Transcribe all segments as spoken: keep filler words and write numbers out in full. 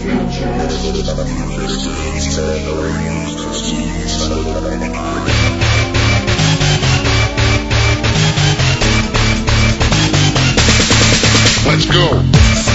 Let's go.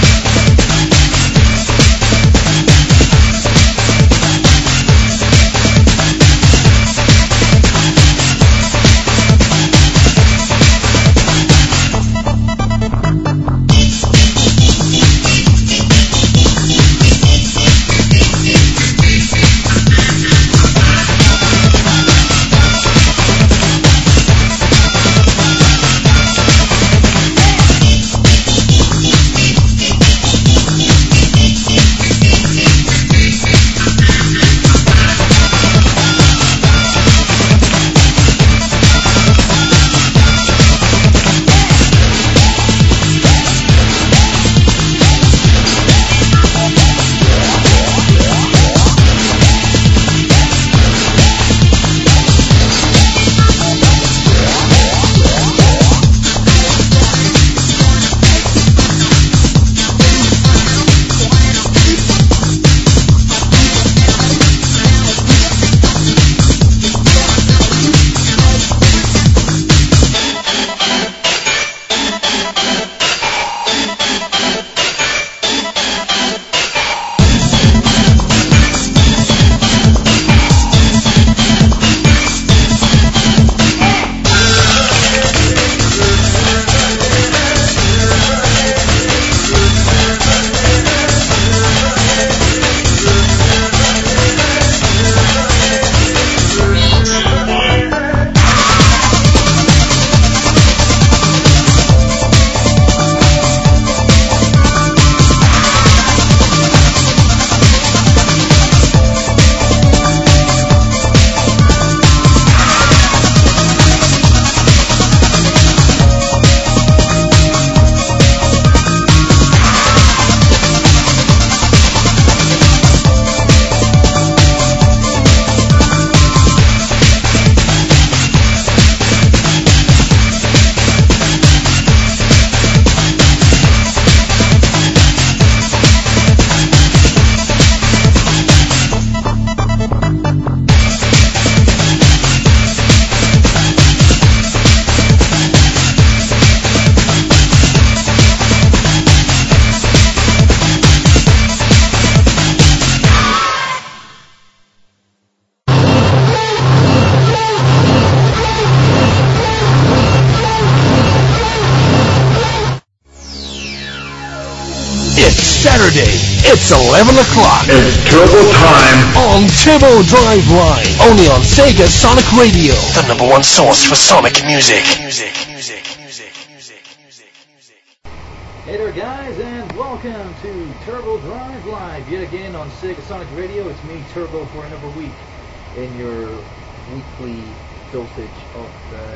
Saturday, it's eleven o'clock. It's Turbo time on Turbo Drive Live, only on Sega Sonic Radio, the number one source for Sonic music. Music, music, music, music, music, music. Hey there, guys, and welcome to Turbo Drive Live yet again on Sega Sonic Radio. It's me, Turbo, for another week in your weekly dosage of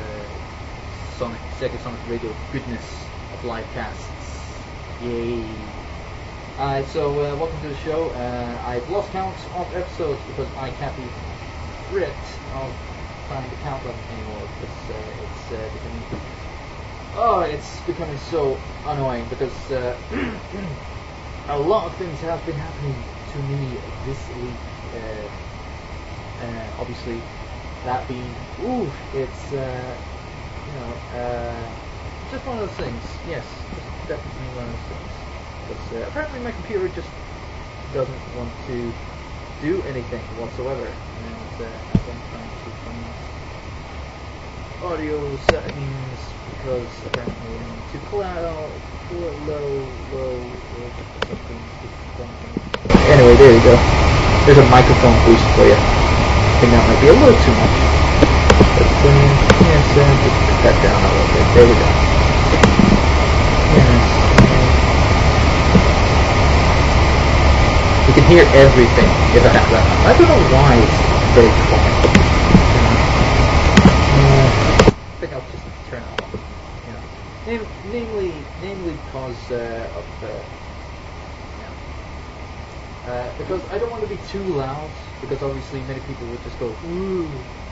uh, Sonic, Sega Sonic Radio goodness of live casts. Yay! Alright, so uh, welcome to the show. Uh, I've lost count of episodes because I can't be rid of trying to count them anymore because uh, it's uh, becoming oh, it's becoming so annoying because uh, a lot of things have been happening to me this week. Uh, uh, obviously, that being ooh, it's uh, you know uh, just one of those things. Yes, just definitely one of those things. Because uh, apparently my computer just doesn't want to do anything whatsoever. And uh, as I'm trying to find audio settings, because apparently I need to cloud, low, low, or something. Anyway, there you go. There's a microphone boost for you. I think that might be a little too much. But um, yes, uh, just put that down a little bit. There we go. Yes. You can hear everything if I have that on. I don't know why it's very quiet. Uh, I think I'll just turn it off. You know. Nam- namely, namely because uh, of the, you know, uh, because I don't want to be too loud. Because obviously many people would just go ooh.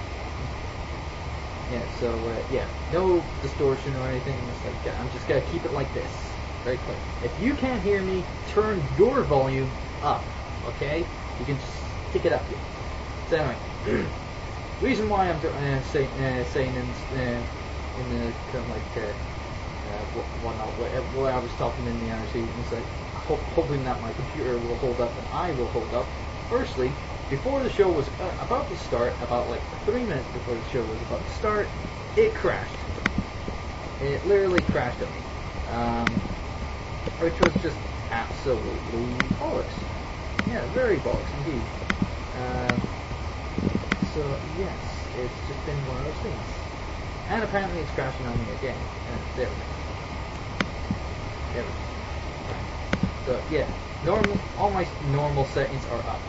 Yeah. So uh, yeah, no distortion or anything. It's like I'm just gonna keep it like this, very clear. If you can't hear me, turn your volume up, okay? You can just stick it up here. So anyway, reason why I'm uh, say, uh, saying in, uh, in the kind of like uh, uh, whatnot, where, where I was talking in the R C, was like ho- hoping that my computer will hold up and I will hold up. Firstly, before the show was uh, about to start, about like three minutes before the show was about to start, it crashed. It literally crashed at me, um, which was just absolutely bollocks. Yeah, very bollocks indeed. Um, so yes, it's just been one of those things. And apparently it's crashing on me again. And there we go. There we go. Right. So yeah, normal. All my normal settings are up.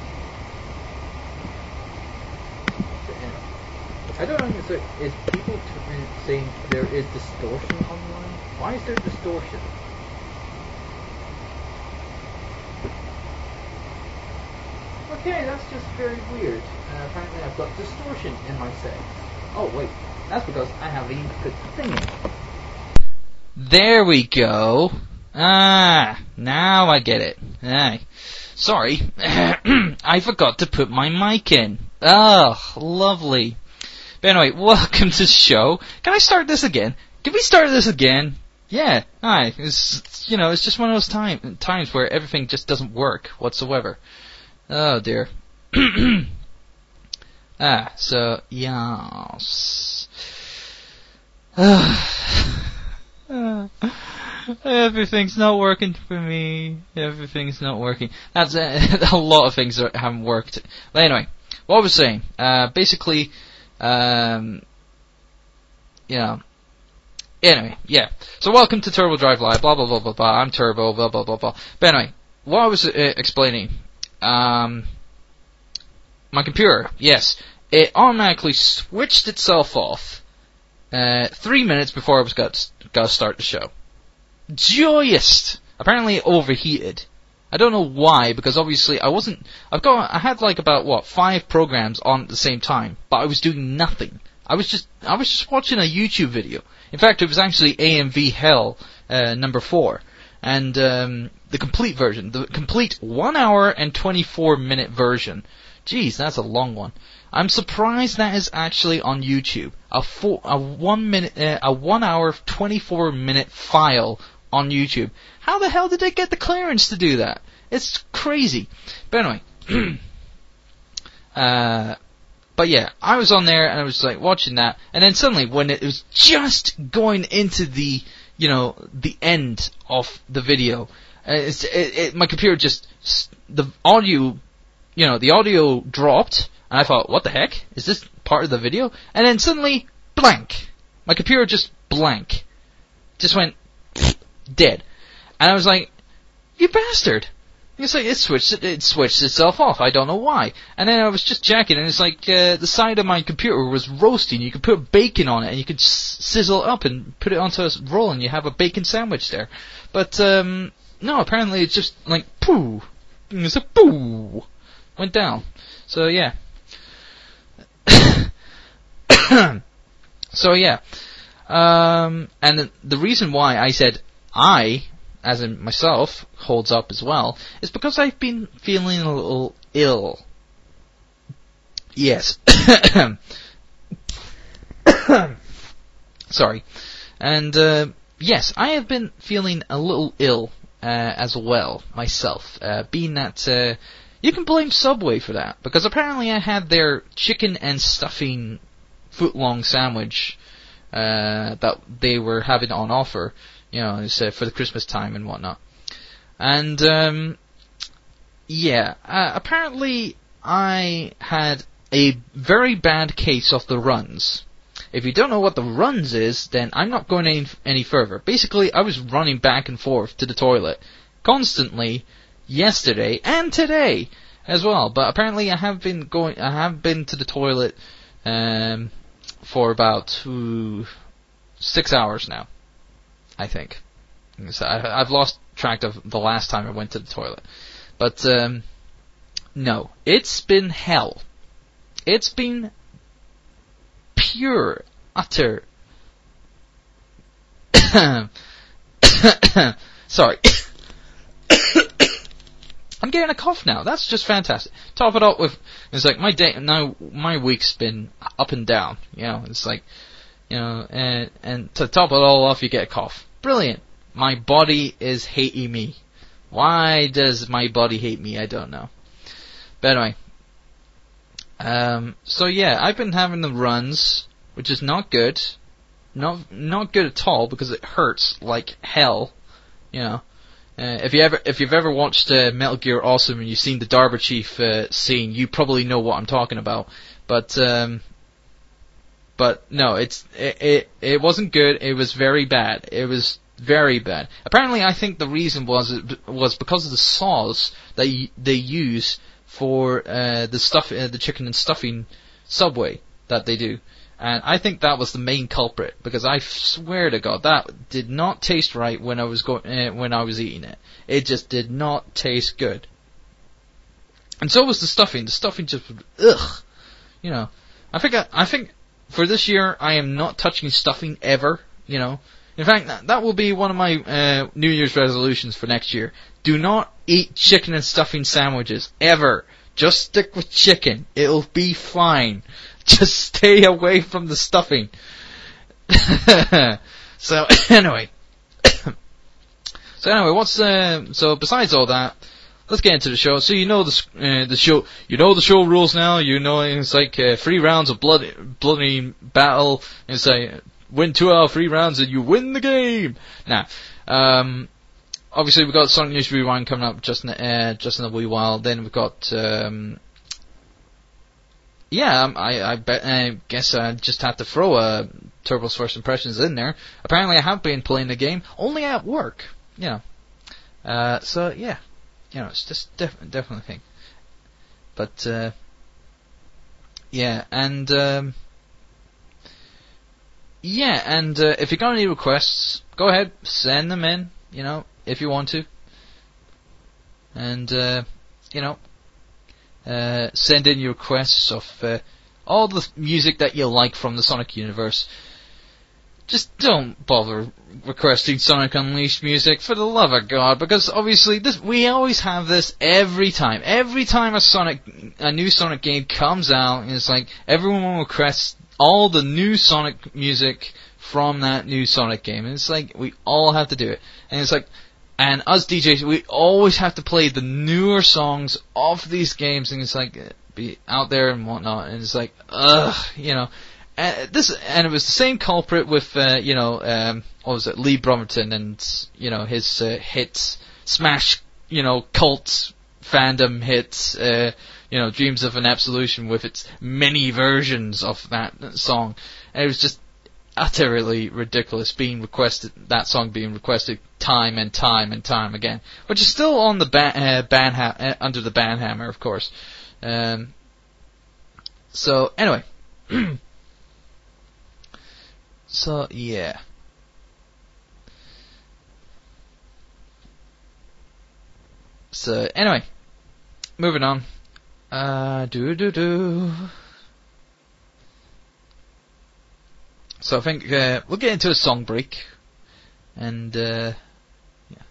So anyway, I don't understand. Is people t- saying there is distortion online? Why is there distortion? Okay, that's just very weird. Uh, apparently I've got distortion in my settings. Oh wait, that's because I haven't even put the thing in. There we go. Ah, now I get it. Aye. Sorry, I forgot to put my mic in. Oh, lovely. But anyway, welcome to the show. Can I start this again? Can we start this again? Yeah, aye. It's, you know, it's just one of those time, times where everything just doesn't work whatsoever. Oh dear. ah, so, yes. uh, everything's not working for me. Everything's not working. That's uh, a lot of things that haven't worked. But anyway, what I was saying, uh, basically, um, yeah. Anyway, yeah. So welcome to Turbo Drive Live, blah, blah, blah, blah, blah. I'm Turbo, blah, blah, blah, blah. But anyway, what I was uh, explaining, um, my computer, yes, it automatically switched itself off, uh, three minutes before I was got got to start the show. Joyous! Apparently it overheated. I don't know why, because obviously I wasn't, I've got, I had like about, what, five programs on at the same time, but I was doing nothing. I was just, I was just watching a YouTube video. In fact, it was actually A M V Hell, uh, number four. And, um, the complete version, the complete one hour and twenty-four minute version. Jeez, that's a long one. I'm surprised that is actually on YouTube. A four, a one minute, uh, a one hour, twenty-four minute file on YouTube. How the hell did they get the clearance to do that? It's crazy. But anyway, uh, but yeah, I was on there and I was like watching that, and then suddenly when it was just going into the, you know, the end of the video, uh, it's, it, it, my computer just, the audio, you know, the audio dropped, and I thought, what the heck? Is this part of the video? And then suddenly, blank. My computer just blank. Just went dead. And I was like, you bastard. It's like, it switched, it, it switched itself off. I don't know why. And then I was just checking, and it's like, uh, the side of my computer was roasting. You could put bacon on it, and you could s- sizzle it up and put it onto a roll, and you have a bacon sandwich there. But, um, no, apparently it's just like, poo. It's a poo. Went down. So, yeah. So, yeah. Um, and the, the reason why I said I, as in myself, holds up as well, is because I've been feeling a little ill. Yes. Sorry. And, uh, yes, I have been feeling a little ill, uh, as well, myself, uh, being that, uh, you can blame Subway for that, because apparently I had their chicken and stuffing foot-long sandwich, uh, that they were having on offer, you know, it's, uh, for the Christmas time and whatnot. And, um, yeah, uh, apparently I had a very bad case of the runs. If you don't know what the runs is, then I'm not going any, any further. Basically, I was running back and forth to the toilet constantly yesterday and today as well. But apparently I have been going, I have been to the toilet, um, for about uh, six hours now, I think. So I, I've lost track of the last time I went to the toilet. But, um, no, it's been hell. It's been pure, utter, sorry, I'm getting a cough now. That's just fantastic. Top it up with, it's like my day, now my week's been up and down, you know, it's like, you know, and, and to top it all off, you get a cough. Brilliant. My body is hating me. Why does my body hate me? I don't know. But anyway, um, so yeah, I've been having the runs, which is not good. Not, not good at all, because it hurts like hell, you know. Uh, if you ever, if you've ever watched uh, Metal Gear Awesome and you've seen the Darber Chief uh, scene, you probably know what I'm talking about. But, um, but no, it's it, it it wasn't good. It was very bad. It was very bad. Apparently, I think the reason was it was because of the saws that y- they use for uh, the stuff, uh, the chicken and stuffing Subway that they do. And I think that was the main culprit, because I swear to God, that did not taste right when I was go- uh, when I was eating it. It just did not taste good. And so was the stuffing. The stuffing just, ugh, you know. I think I, I think for this year I am not touching stuffing ever. You know. In fact, that, that will be one of my uh, New Year's resolutions for next year. Do not eat chicken and stuffing sandwiches ever. Just stick with chicken. It'll be fine. Just stay away from the stuffing. so anyway, so anyway, what's uh, so besides all that, let's get into the show. So you know the uh, the show, you know the show rules now. You know it's like uh, three rounds of blood, bloody battle. It's like win two out of three rounds and you win the game. Now, um, obviously we've got Sonic News Rewind coming up just in uh, just in a wee while. Then we've got. Um, Yeah, I, I, bet, I guess I just have to throw uh, Turbo's First Impressions in there. Apparently I have been playing the game, only at work, you know. Uh, so, yeah, you know, it's just def- definitely a thing. But, uh, yeah, and, um, yeah, and uh, if you got any requests, go ahead, send them in, you know, if you want to. And, uh, you know, Uh, send in your requests of uh, all the music that you like from the Sonic universe. Just don't bother requesting Sonic Unleashed music, for the love of God, because obviously this we always have this every time. Every time a Sonic, a new Sonic game comes out, it's like everyone requests all the new Sonic music from that new Sonic game, and it's like we all have to do it, and it's like. And us D Js, we always have to play the newer songs of these games, and it's like, be out there and whatnot, and it's like, ugh, you know. And this, and it was the same culprit with, uh, you know, um, what was it, Lee Bromerton and, you know, his uh, hits, smash, you know, cult fandom hits, uh, you know, Dreams of an Absolution with its many versions of that song. And it was just utterly ridiculous being requested, that song being requested time and time and time again, which is still on the ba- uh, ban ha- uh, under the ban hammer, of course. Um, so anyway, so yeah. So anyway, moving on. Uh, do do do. So I think uh, we'll get into a song break, and uh, yeah.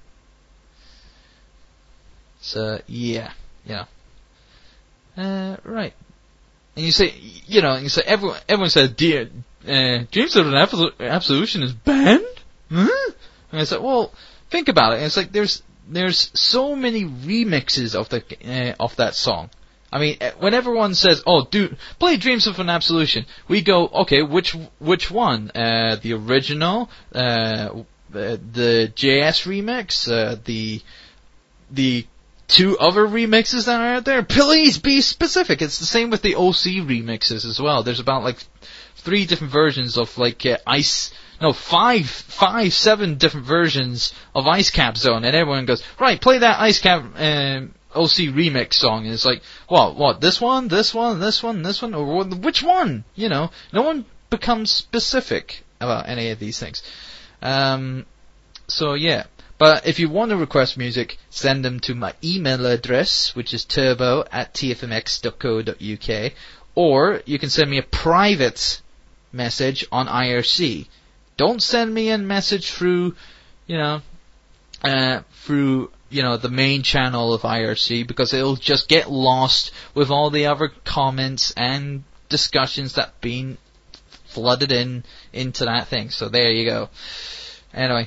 So yeah, yeah. Uh, right. And you say, you know, and you say everyone, everyone says, "Dear, uh, Dreams of an Absol- Absolution is banned." Huh? And it's like, well, think about it. And it's like there's there's so many remixes of the uh, of that song. I mean, when everyone says, "Oh, do play Dreams of an Absolution," we go, "Okay, which which one? Uh, the original, uh, the J S remix, uh, the the two other remixes that are out there? Please be specific." It's the same with the O C remixes as well. There's about like three different versions of like uh, Ice. No, five, five, seven different versions of Ice Cap Zone, and everyone goes, "Right, play that Ice Cap." Um, O C remix song, and it's like, what, what, this one, this one, this one, this one, or which one? You know, no one becomes specific about any of these things. Um, so yeah, but if you want to request music, send them to my email address, which is turbo at t f m x dot co dot u k, or you can send me a private message on I R C. Don't send me a message through, you know, uh, through you know, the main channel of I R C, because it'll just get lost with all the other comments and discussions that have been flooded in into that thing. So there you go. Anyway.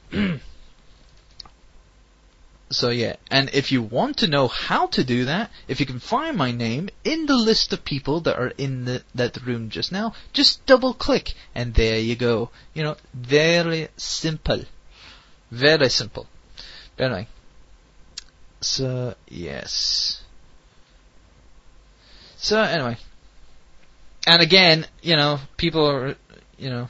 So yeah, and if you want to know how to do that, if you can find my name in the list of people that are in the, that room just now, just double click, and there you go. You know, very simple. Very simple. But anyway. So, yes. So, anyway. And again, you know, people are, you know,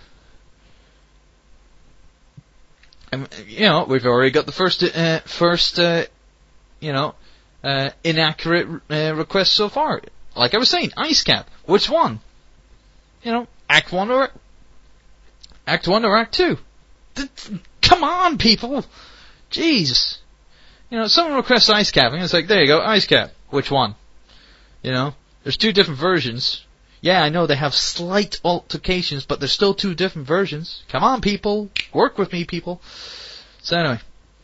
um, you know, we've already got the first, uh, first, uh, you know, uh, inaccurate uh, request so far. Like I was saying, Ice Cap. Which one? You know, Act one or Act one or Act two? Come on, people! Jeez. You know, someone requests Ice Cap, and it's like, there you go, Ice Cap. Which one? You know, there's two different versions. Yeah, I know they have slight altercations, but there's still two different versions. Come on, people. Work with me, people. So anyway.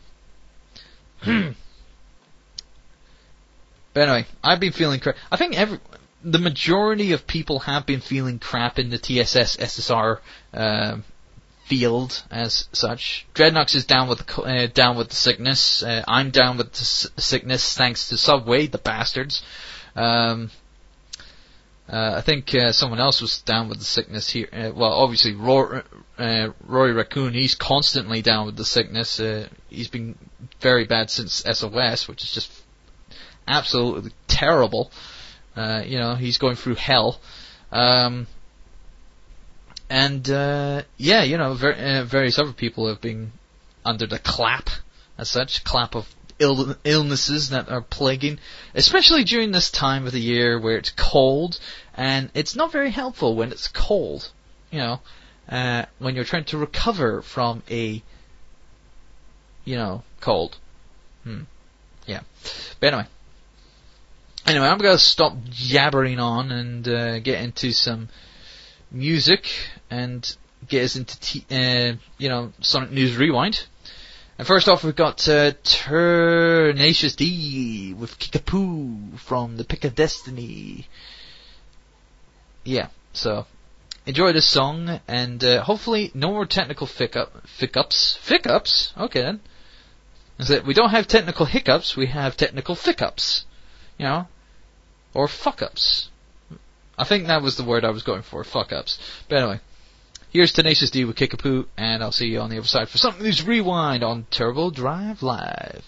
But anyway, I've been feeling crap. I think every, the majority of people have been feeling crap in the T S S S S R uh, field as such. Dreadnox is down with the, uh, down with the sickness. Uh, I'm down with the s- sickness thanks to Subway, the bastards. Um... Uh, I think uh, someone else was down with the sickness here. Uh, well, obviously, Rory, uh, Rory Raccoon, he's constantly down with the sickness. Uh, he's been very bad since S O S, which is just absolutely terrible. Uh, you know, he's going through hell. Um, and, uh, yeah, you know, ver- uh, various other people have been under the clap, as such, clap of Ill- illnesses that are plaguing, especially during this time of the year where it's cold, and it's not very helpful when it's cold, you know, uh, when you're trying to recover from a, you know, cold. Hmm. Yeah. But anyway. Anyway, I'm going to stop jabbering on and uh, get into some music and get us into, t- uh, you know, Sonic News Rewind. And first off, we've got uh, Tenacious D with Kickapoo from the Pick of Destiny. Yeah, so enjoy this song, and uh, hopefully no more technical ficcup, fickups. Fickups? Okay then. Is that we don't have technical hiccups, we have technical fickups. You know? Or fuck-ups. I think that was the word I was going for, fuck-ups. But anyway. Here's Tenacious D with Kickapoo, and I'll see you on the other side for Something News Rewind on Turbo Drive Live.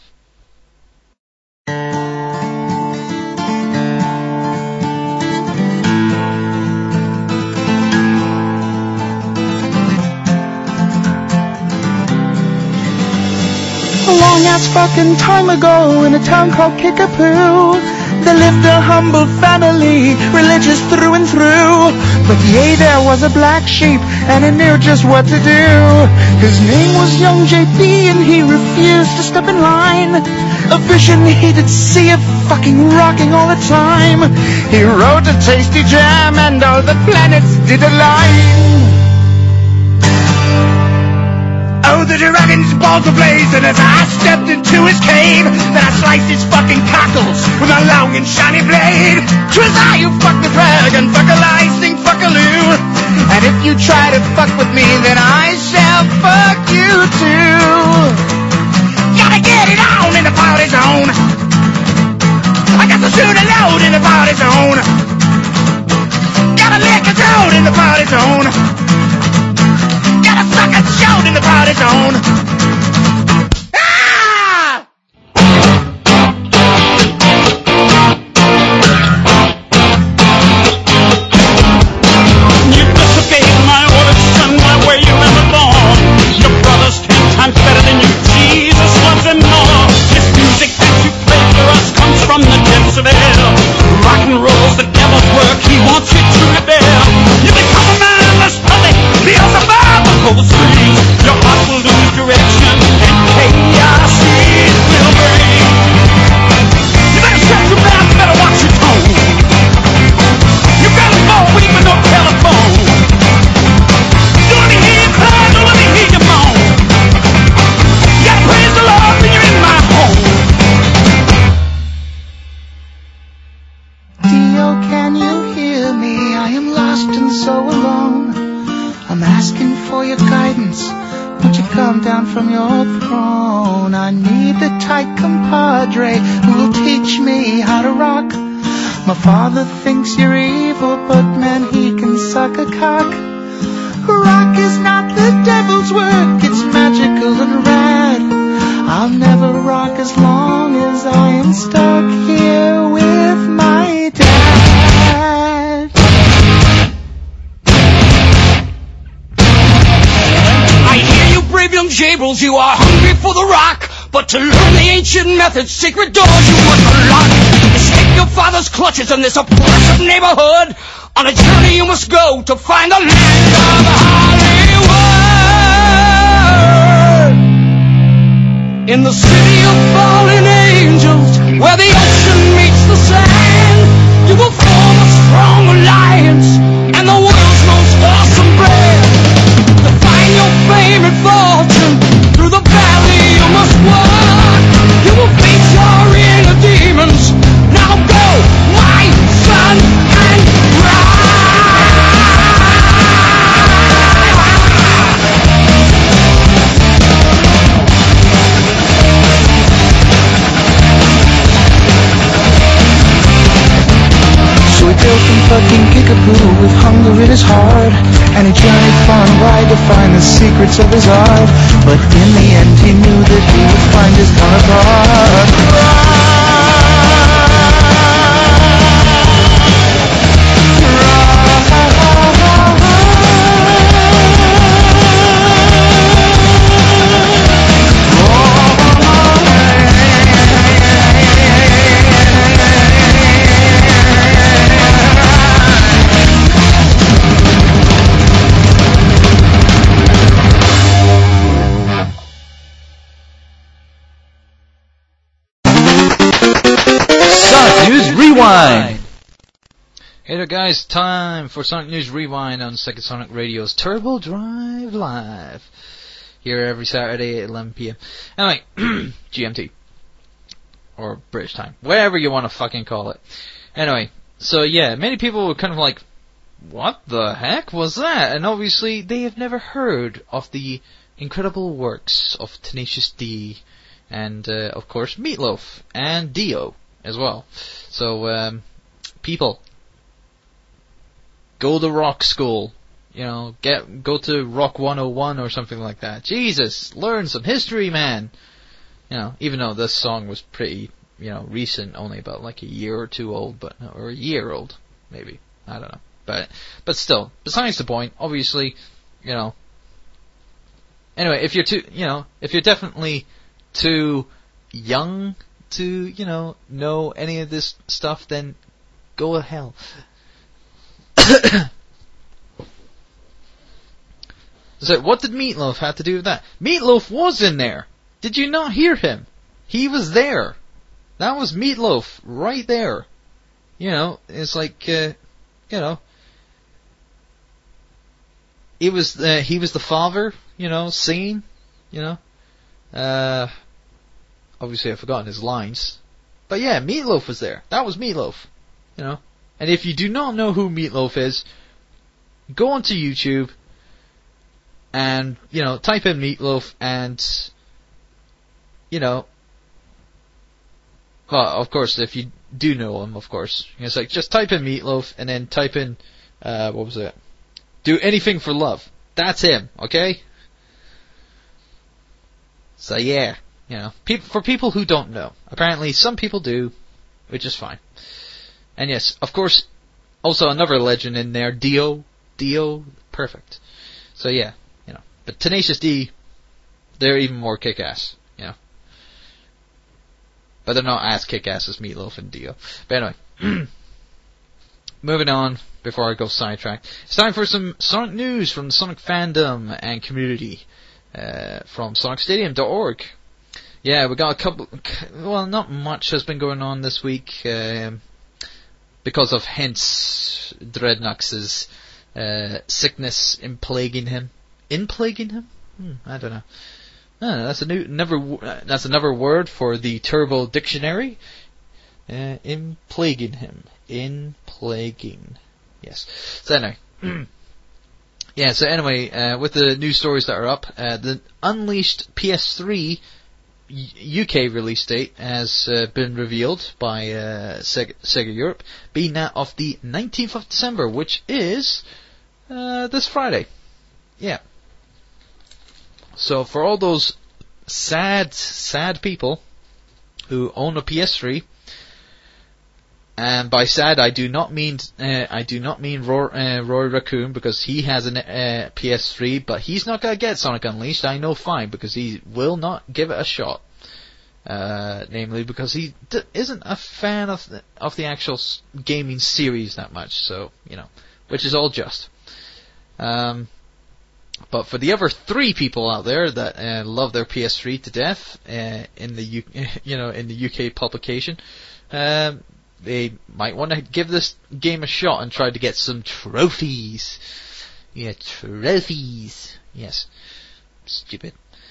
A long ass fucking time ago in a town called Kickapoo, there lived a humble family, religious through and through. But yea, there was a black sheep, and he knew just what to do. His name was Young J P, and he refused to step in line. A vision he did see of fucking rocking all the time. He wrote a tasty jam, and all the planets did align. Oh, the dragon's balls were blazing as I stepped into his cave. Then I sliced his fucking cockles with my long and shiny blade. 'Twas I who fucked the dragon, fuck a licing, fuck a loo. And if you try to fuck with me, then I shall fuck you too. Gotta get it on in the party zone. I got to shoot a load in the party zone. Gotta lick a toad in the party zone. Gotta suck a shout in the party zone. Ah! You disobeyed my words and my way you were born. Your brother's ten times better than you. Jesus loves him more. This music that you play for us comes from the depths of hell. Rock and roll's the devil's work. He wants you to rebel. You become a man of this puppet. Feels above the cold stream. Your heart will lose direction. come down from your throne. I need the tight compadre who will teach me how to rock. My father thinks you're evil, but man, he can suck a cock. Rock is not the devil's work, it's magical and rad. I'll never rock as long as I am stuck here with my dad. I hear you brave young jabrils, you are hungry for the rock. But to learn the ancient methods, secret doors you must unlock. Escape your father's clutches in this oppressive neighborhood. On a journey you must go to find the land of Hollywood. In the city of fallen angels, where the ocean meets the sand, you will form a strong alliance and the world's most awesome brand. To find your fame and fortune, through the valley you must walk. You will face your inner demons. Now go, my son, and So he built from fucking Kickapoo with hunger in his heart, and he journeyed far and wide to find the secrets of his art. But in the end he knew that he would find his counterpart. Rewind. Hey there guys, time for Sonic News Rewind on Sega Sonic Radio's Turbo Drive Live. Here every Saturday at eleven p.m. Anyway, G M T. Or British time. Whatever you want to fucking call it. Anyway, so yeah, many people were kind of like, what the heck was that? And obviously they have never heard of the incredible works of Tenacious D and, uh, of course, Meatloaf and Dio as well. So, um, people, go to rock school, you know, get, go to Rock one oh one or something like that. Jesus, learn some history, man. You know, even though this song was pretty, you know, recent, only about like a year or two old, but, or a year old, maybe. I don't know. But, but still, besides the point, obviously, you know, anyway, if you're too, you know, if you're definitely too young to, you know, know any of this stuff, then go to hell. So, what did Meatloaf have to do with that? Meatloaf was in there! Did you not hear him? He was there! That was Meatloaf, right there. You know, it's like, uh, you know, he was, uh, he was the father, you know, singing, you know, uh, obviously I've forgotten his lines. But yeah, Meatloaf was there. That was Meatloaf. You know? And if you do not know who Meatloaf is, go onto YouTube and, you know, type in Meatloaf and, you know, well, of course, if you do know him, of course. It's like, just type in Meatloaf and then type in, uh, what was it? Do Anything for Love. That's him, okay? So yeah. You know, pe- for people who don't know. Apparently some people do, which is fine. And yes, of course, also another legend in there, Dio. Dio, perfect. So yeah, you know. But Tenacious D, they're even more kick-ass, you know. But they're not as kick-ass as Meatloaf and Dio. But anyway, moving on, before I go sidetracked. It's time for some Sonic news from the Sonic fandom and community, uh, from Sonic Stadium dot org. Yeah, we got a couple, well, not much has been going on this week, um, because of hence Dreadnox's, uh, sickness in plaguing him. In plaguing him? Hmm, I don't know. Oh, that's a new, never, that's another word for the Turbo Dictionary. Uh, in plaguing him. In plaguing. Yes. So anyway. yeah, so anyway, uh, with the news stories that are up, uh, the Unleashed P S three U K release date has uh, been revealed by uh, Sega, Sega Europe, being that of the nineteenth of December, which is uh, this Friday. Yeah. So for all those sad, sad people who own a P S three, and by sad I do not mean uh, I do not mean Roy, uh, Roy Raccoon, because he has a uh, P S three, but he's not gonna get Sonic Unleashed. I know fine, because he will not give it a shot. Uh, namely because he d- isn't a fan of the, of the actual s- gaming series that much. So you know, which is all just. Um, but for the other three people out there that uh, love their P S three to death uh, in the U- you know in the U K publication. Um, They might want to give this game a shot and try to get some trophies. Yeah, trophies. Yes. Stupid.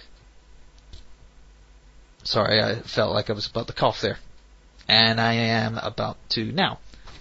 Sorry, I felt like I was about to cough there. And I am about to now.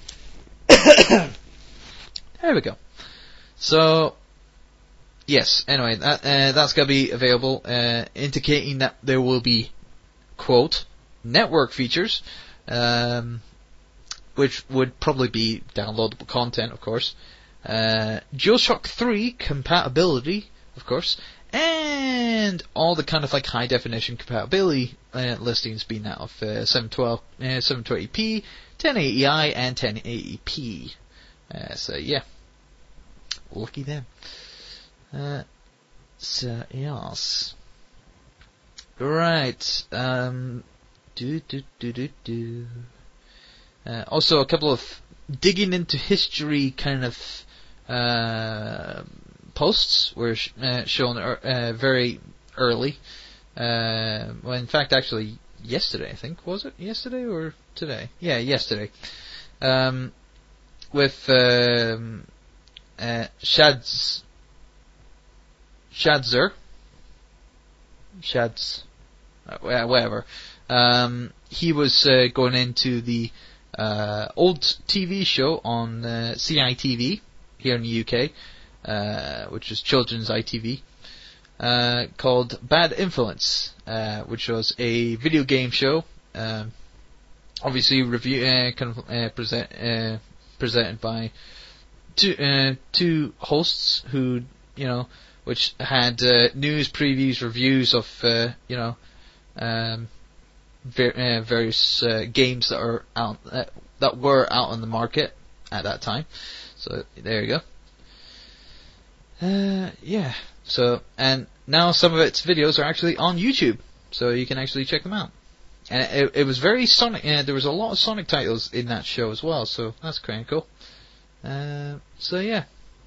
There we go. So, yes, anyway, that, uh, that's going to be available, uh, indicating that there will be, quote, network features, um, which would probably be downloadable content, of course. Uh, DualShock three compatibility, of course. And all the kind of like high definition compatibility uh, listings being that of uh, seven twelve, uh, seven twenty p, ten eighty i, and ten eighty p. Uh, so yeah. Lucky them. Uh, so, yes. Right. Um, do, do, do, do, do. Uh, also, a couple of digging into history kind of uh, posts were sh- uh, shown er- uh, very early. Uh, well, in fact, actually, yesterday, I think. Was it yesterday or today? Yeah, yesterday. Um, with um, uh, Shads... Shadzer. Shads... Uh, whatever. Um, he was uh, going into the Uh, old T V show on uh, C I T V here in the U K, uh, which is children's I T V, uh, called Bad Influence, uh, which was a video game show, um, obviously review uh, kind of, uh, present, uh, presented by two uh, two hosts who you know, which had uh, news, previews, reviews of uh, you know. Um, Ver- uh, various uh, games that are out uh, that were out on the market at that time. So there you go. Uh, yeah. So and now some of its videos are actually on YouTube, so you can actually check them out. And it, it was very Sonic. Uh, there was a lot of Sonic titles in that show as well, so that's kind of cool. Uh, so yeah.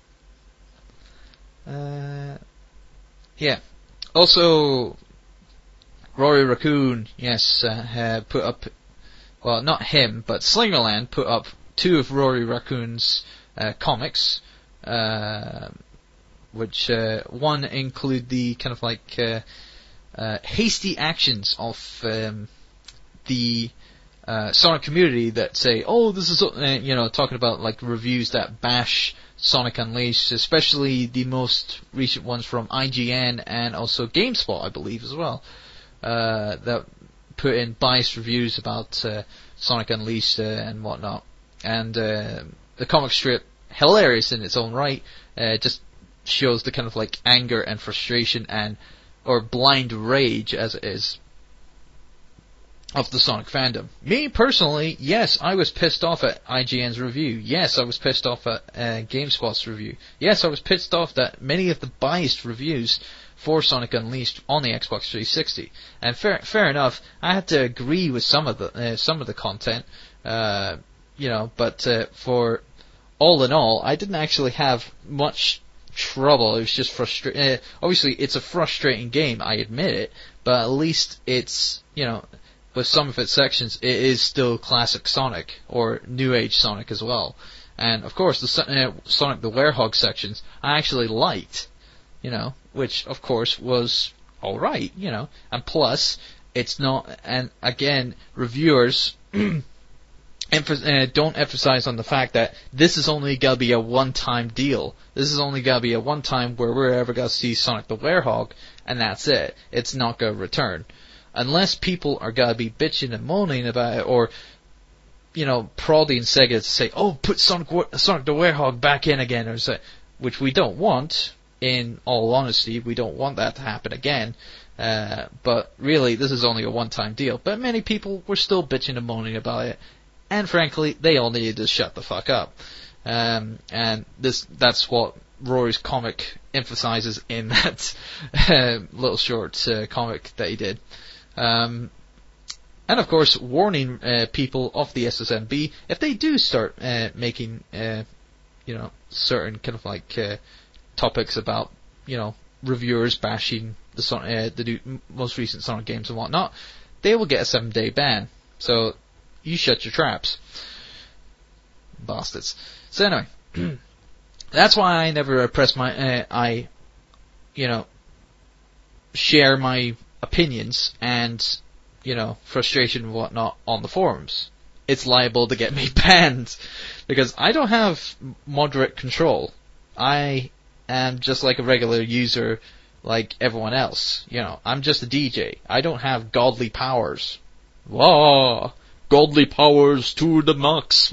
Uh, yeah. Also, Rory Raccoon, yes, uh, uh, put up, well, not him, but Slingerland put up two of Rory Raccoon's uh, comics, uh, which uh, one include the kind of like uh, uh, hasty actions of um, the uh, Sonic community that say, oh, this is, uh, you know, talking about like reviews that bash Sonic Unleashed, especially the most recent ones from I G N and also GameSpot, I believe, as well. Uh, that put in biased reviews about uh, Sonic Unleashed uh, and whatnot. And uh, the comic strip, hilarious in its own right, uh, just shows the kind of like anger and frustration and or blind rage, as it is, of the Sonic fandom. Me personally, yes, I was pissed off at I G N's review. Yes, I was pissed off at uh, GameSpot's review. Yes, I was pissed off that many of the biased reviews for Sonic Unleashed on the Xbox three sixty. And fair, fair enough, I had to agree with some of the uh, some of the content, uh, you know. But uh, for all in all, I didn't actually have much trouble. It was just frustrating. Uh, obviously, it's a frustrating game. I admit it, but at least it's, you know, with some of its sections, it is still classic Sonic or New Age Sonic as well. And of course, the uh, Sonic the Werehog sections I actually liked. You know, which of course was alright, you know, and plus, it's not, and again, reviewers emph- uh, don't emphasize on the fact that this is only gonna be a one-time deal. This is only gonna be a one-time where we're ever gonna see Sonic the Werehog, and that's it. It's not gonna return. Unless people are gonna be bitching and moaning about it, or, you know, prodding Sega to say, oh, put Sonic, Sonic the Werehog back in again, or say, which we don't want, in all honesty. We don't want that to happen again. Uh, but really, this is only a one-time deal. But many people were still bitching and moaning about it. And frankly, they all needed to shut the fuck up. Um, and this, that's what Rory's comic emphasizes in that uh, little short uh, comic that he did. Um, and of course, warning uh, people of the S S M B, if they do start uh, making, uh, you know, certain kind of like uh, topics about, you know, reviewers bashing the Son- uh, the new, most recent Sonic games and whatnot, they will get a seven-day ban. So you shut your traps, bastards. So anyway, that's why I never press my, uh, I, you know, share my opinions and, you know, frustration and whatnot on the forums. It's liable to get me banned because I don't have moderate control. I am just like a regular user, like everyone else. You know, I'm just a D J. I don't have godly powers. Whoa, godly powers to the max.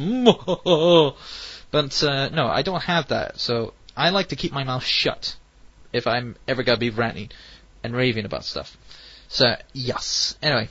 But uh, no, I don't have that. So I like to keep my mouth shut if I'm ever gonna be ranting and raving about stuff. So, yes. Anyway.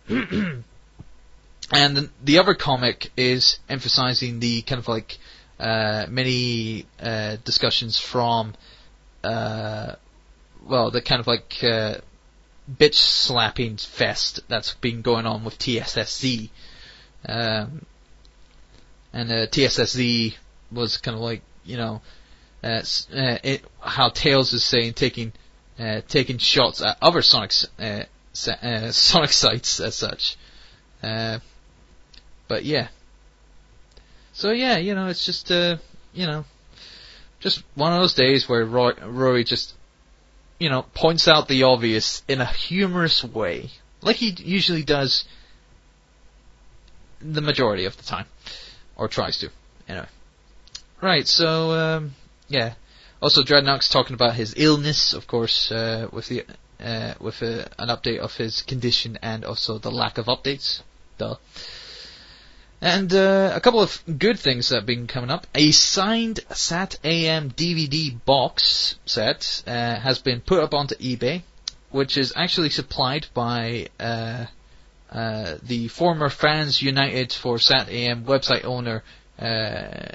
And the, the other comic is emphasizing the kind of like uh, many uh, discussions from, uh, well, the kind of like uh, bitch slapping fest that's been going on with T S S Z. Um, and uh, T S S Z was kind of like, you know, uh, uh, it, how Tails is saying, taking uh, taking shots at other Sonic uh, Uh, Sonic sites as such. Uh, but yeah. So yeah, you know, it's just, uh, you know, just one of those days where Roy, Rory just, you know, points out the obvious in a humorous way. Like he usually does the majority of the time. Or tries to. Anyway. Right, so, um, yeah. Also, Dreadnought's talking about his illness, of course, uh, with the... Uh, with a, an update of his condition and also the lack of updates. Duh. And uh, a couple of good things that have been coming up. A signed SAT A M D V D box set uh, has been put up onto eBay, which is actually supplied by uh, uh, the former Fans United for SAT A M website owner uh,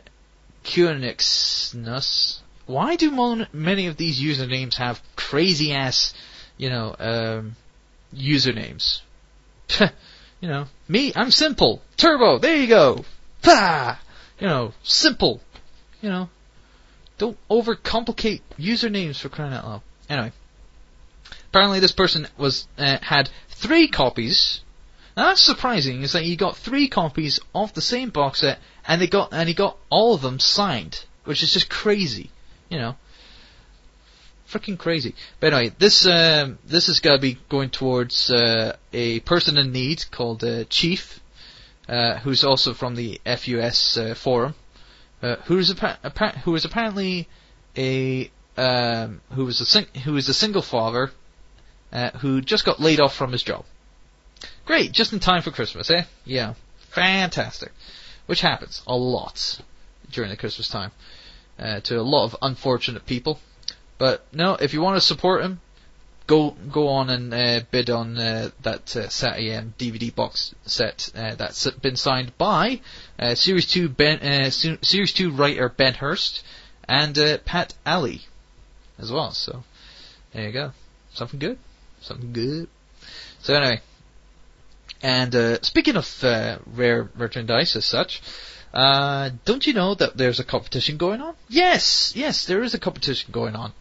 Kunixnus. Why do mon- many of these usernames have crazy ass, you know, um, usernames? You know, me, I'm simple. Turbo, there you go. Pa! You know, simple. You know, don't overcomplicate usernames for crying out loud. Anyway, apparently this person was uh, had three copies. Now that's surprising. Is that he got three copies of the same box set, and they got and he got all of them signed, which is just crazy. You know, freaking crazy. But anyway, this um, this is gonna be going towards uh, a person in need called uh, Chief, uh, who's also from the F U S uh, forum, uh, who's appa- appa- who is apparently a um, who was a sing- who is a single father uh, who just got laid off from his job. Great, just in time for Christmas, eh? Yeah, fantastic. Which happens a lot during the Christmas time. Uh, to a lot of unfortunate people. But no, if you want to support him, go go on and uh, bid on uh, that uh, SAT A M D V D box set uh, that's been signed by uh, Series two Ben uh, Series two writer Ben Hurst and uh, Pat Alley as well. So there you go, something good, something good. So anyway, and uh, speaking of uh, rare merchandise as such. Uh, don't you know that there's a competition going on? Yes, yes, there is a competition going on.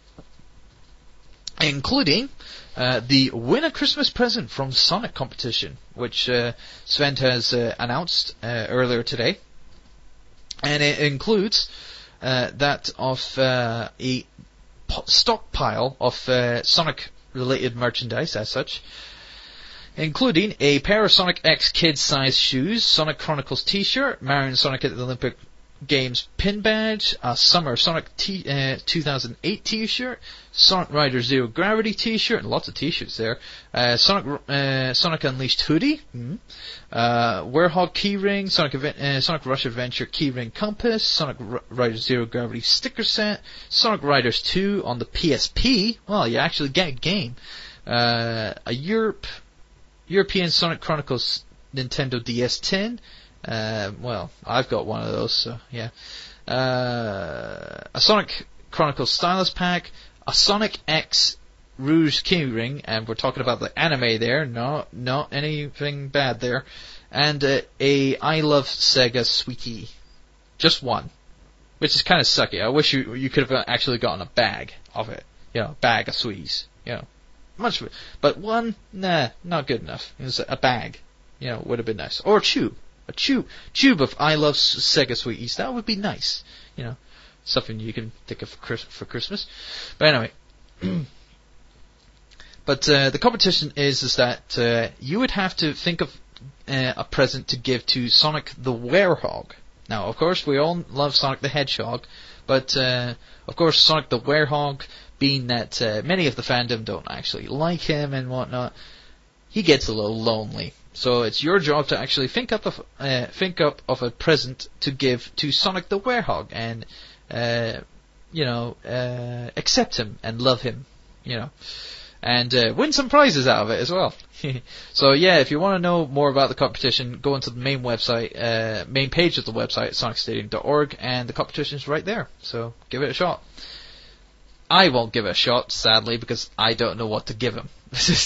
Including uh, the Win a Christmas Present from Sonic competition, which uh, Sven has uh, announced uh, earlier today. And it includes uh, that of uh, a po- stockpile of uh, Sonic-related merchandise as such. including a pair of Sonic X Kid-size shoes, Sonic Chronicles t-shirt, Mario and Sonic at the Olympic Games pin badge, a Summer Sonic t- uh, two thousand eight t-shirt, Sonic Rider Zero Gravity t-shirt, and lots of t-shirts there, uh, Sonic uh, Sonic Unleashed hoodie, mm-hmm. uh, Werehog keyring, Sonic, uh, Sonic Rush Adventure keyring compass, Sonic R- Rider Zero Gravity sticker set, Sonic Riders two on the P S P, well, you actually get a game, uh, a Europe, European Sonic Chronicles Nintendo D S ten, Uh, well, I've got one of those, so yeah. Uh, a Sonic Chronicles Stylus Pack, a Sonic X Rouge keyring, and we're talking about the anime there, not not anything bad there, and uh, a I Love Sega Sweetie, just one, which is kind of sucky. I wish you you could have actually gotten a bag of it, you know, bag of sweeties, you know, much, but one, nah, not good enough. It was a bag, you know, would have been nice, or a tube. A tube, tube of I Love Sega Sweeties. That would be nice, you know, something you can think of for, for Christmas. But anyway, but uh, the competition is is that uh, you would have to think of uh, a present to give to Sonic the Werehog. Now, of course, we all love Sonic the Hedgehog, but uh, of course, Sonic the Werehog, being that uh, many of the fandom don't actually like him and whatnot, he gets a little lonely. So it's your job to actually think up of uh, think up of a present to give to Sonic the Werehog, and uh, you know uh, accept him and love him, you know, and uh, win some prizes out of it as well. So yeah, if you want to know more about the competition, go into the main website, uh, main page of the website, sonic stadium dot org, and the competition's right there. So give it a shot. I won't give it a shot, sadly, because I don't know what to give him.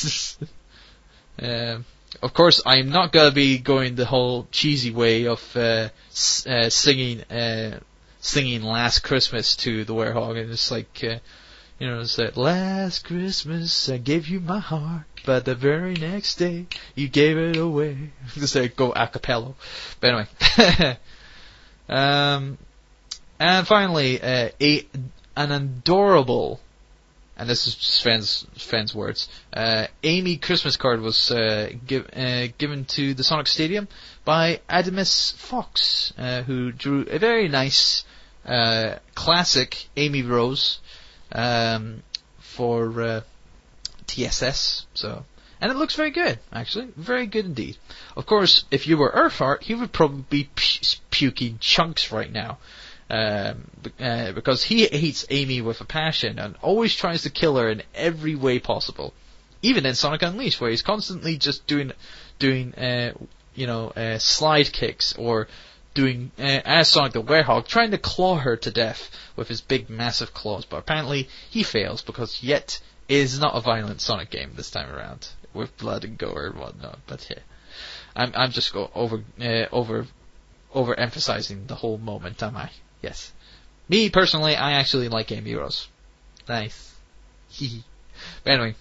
um, Of course, I'm not gonna be going the whole cheesy way of uh, s- uh, singing, uh, singing "Last Christmas" to the Werehog, and it's like, uh, you know, it's like, "Last Christmas I gave you my heart, but the very next day you gave it away." Just like go a cappella. But anyway, um, and finally, uh, a an adorable. And this is Sven's, Sven's words. Uh, Amy Christmas card was uh, give, uh, given to the Sonic Stadium by Adamus Fox, uh, who drew a very nice, uh, classic Amy Rose um, for uh, T S S. So, and it looks very good, actually, very good indeed. Of course, if you were Earthheart, he would probably be pu- puking chunks right now. Um, uh, because he hates Amy with a passion and always tries to kill her in every way possible. Even in Sonic Unleashed, where he's constantly just doing, doing, uh, you know, uh, slide kicks, or doing, uh, as Sonic the Werehog, trying to claw her to death with his big, massive claws. But apparently he fails, because yet it is not a violent Sonic game this time around, with blood and gore and whatnot. But yeah, I'm, I'm just go over, uh, over, overemphasizing the whole moment, am I? Yes. Me, personally, I actually like Amy Rose. Nice. But anyway.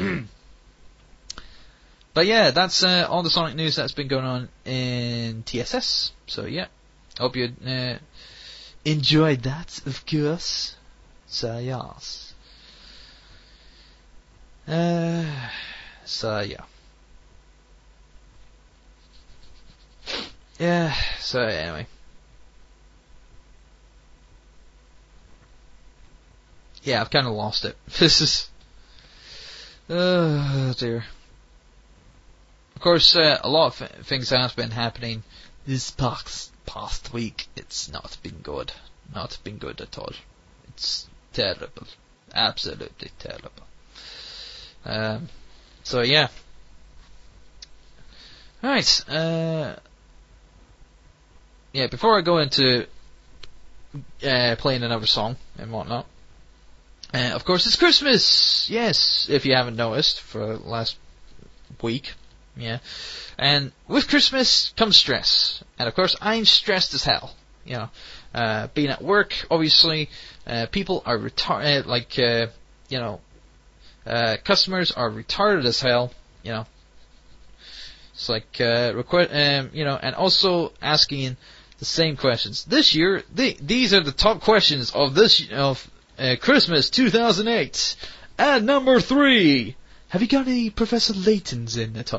But yeah, that's uh, all the Sonic news that's been going on in T S S. So yeah. Hope you uh, enjoyed that, of course. So yes. Uh, so yeah. Yeah, so anyway. Yeah, I've kind of lost it. This is... Oh, dear. Of course, uh, a lot of f- things have been happening this past, past week. It's not been good. Not been good at all. It's terrible. Absolutely terrible. Um, so, yeah. Alright, uh... yeah, before I go into uh, playing another song and whatnot, Uh, of course, it's Christmas! Yes, if you haven't noticed, for last week. Yeah. And with Christmas comes stress. And of course, I'm stressed as hell. You know, uh, being at work, obviously, uh, people are retarded, like, uh, you know, uh, customers are retarded as hell, you know. It's like, uh, requ- um, you know, and also asking the same questions. This year, the, these are the top questions of this, of, Uh, Christmas two thousand eight. At number three, have you got any Professor Laytons in at all?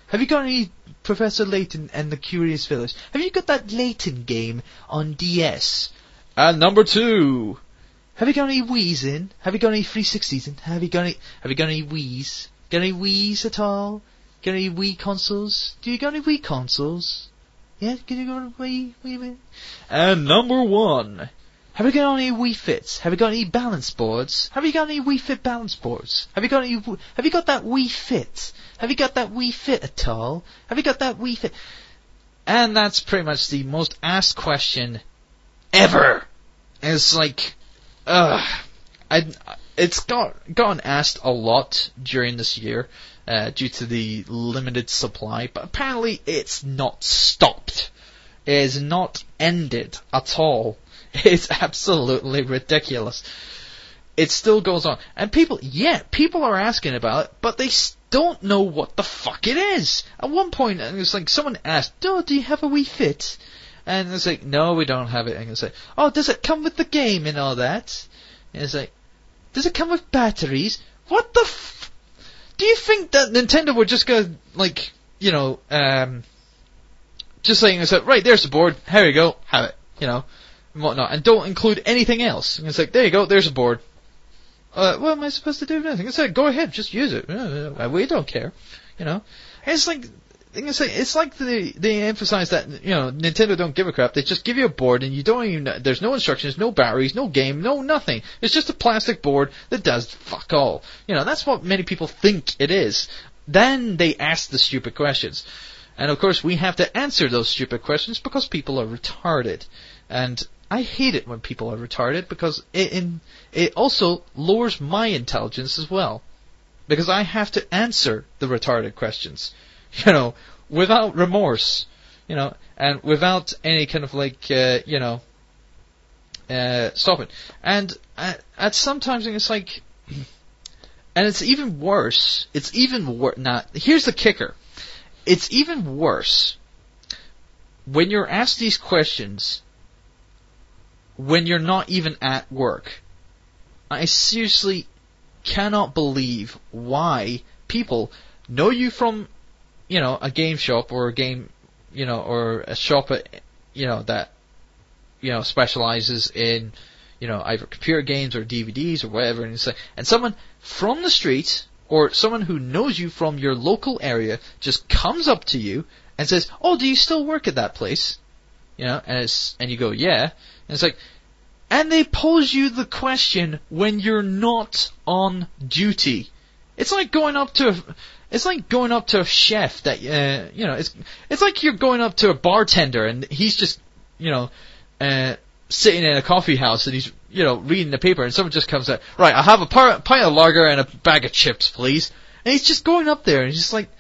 Have you got any Professor Layton and the Curious Village? Have you got that Layton game on D S? And number two, have you got any Wii's in? Have you got any three sixties in? Have you got any, have you got any Wii's? Got any Wii's at all? Got any Wii consoles? Do you got any Wii consoles? Yeah, can you got a Wii, Wii, Wii? And number one, have you got any Wii Fits? Have you got any balance boards? Have you got any Wii Fit balance boards? Have you got any, have you got that Wii Fit? Have you got that Wii Fit at all? Have you got that Wii Fit? And that's pretty much the most asked question ever. And it's like, ugh, I, it's got gotten asked a lot during this year uh, due to the limited supply, but apparently it's not stopped. It is not ended at all. It's absolutely ridiculous. It still goes on, and people, yeah, people are asking about it, but they don't know what the fuck it is. At one point, it was like someone asked, "Oh, do you have a Wii Fit?" And it's like, "No, we don't have it." And it's like, "Oh, does it come with the game and all that?" And it's like, "Does it come with batteries?" What the f- Do you think that Nintendo would just go, like, you know, um, just saying, it's like, right, there's the board, here you go, have it, you know, and whatnot, and don't include anything else. And it's like, there you go, there's a board. Uh, what am I supposed to do with anything? It's like, go ahead, just use it. Uh, we don't care, you know. And it's like, it's like, it's like they, they emphasize that, you know, Nintendo don't give a crap. They just give you a board and you don't even, there's no instructions, no batteries, no game, no nothing. It's just a plastic board that does fuck all. You know, that's what many people think it is. Then they ask the stupid questions. And of course we have to answer those stupid questions because people are retarded. And I hate it when people are retarded because it, in, it also lowers my intelligence as well. Because I have to answer the retarded questions. You know, without remorse, you know, and without any kind of like, uh, you know, uh, stopping. And at, at sometimes it's like, and it's even worse. It's even worse. Now, here's the kicker. It's even worse when you're asked these questions when you're not even at work. I seriously cannot believe why people know you from, you know, a game shop or a game, you know, or a shop, at, you know, that, you know, specializes in, you know, either computer games or D V Ds or whatever, and it's like, and someone from the street or someone who knows you from your local area just comes up to you and says, "Oh, do you still work at that place?" You know, and it's, and you go, "Yeah," and it's like, and they pose you the question when you're not on duty. It's like going up to a, It's like going up to a chef that, uh, you know, it's it's like you're going up to a bartender and he's just, you know, uh, sitting in a coffee house and he's, you know, reading the paper and someone just comes out, "Right, I'll have a par- pint of lager and a bag of chips, please." And he's just going up there and he's just like,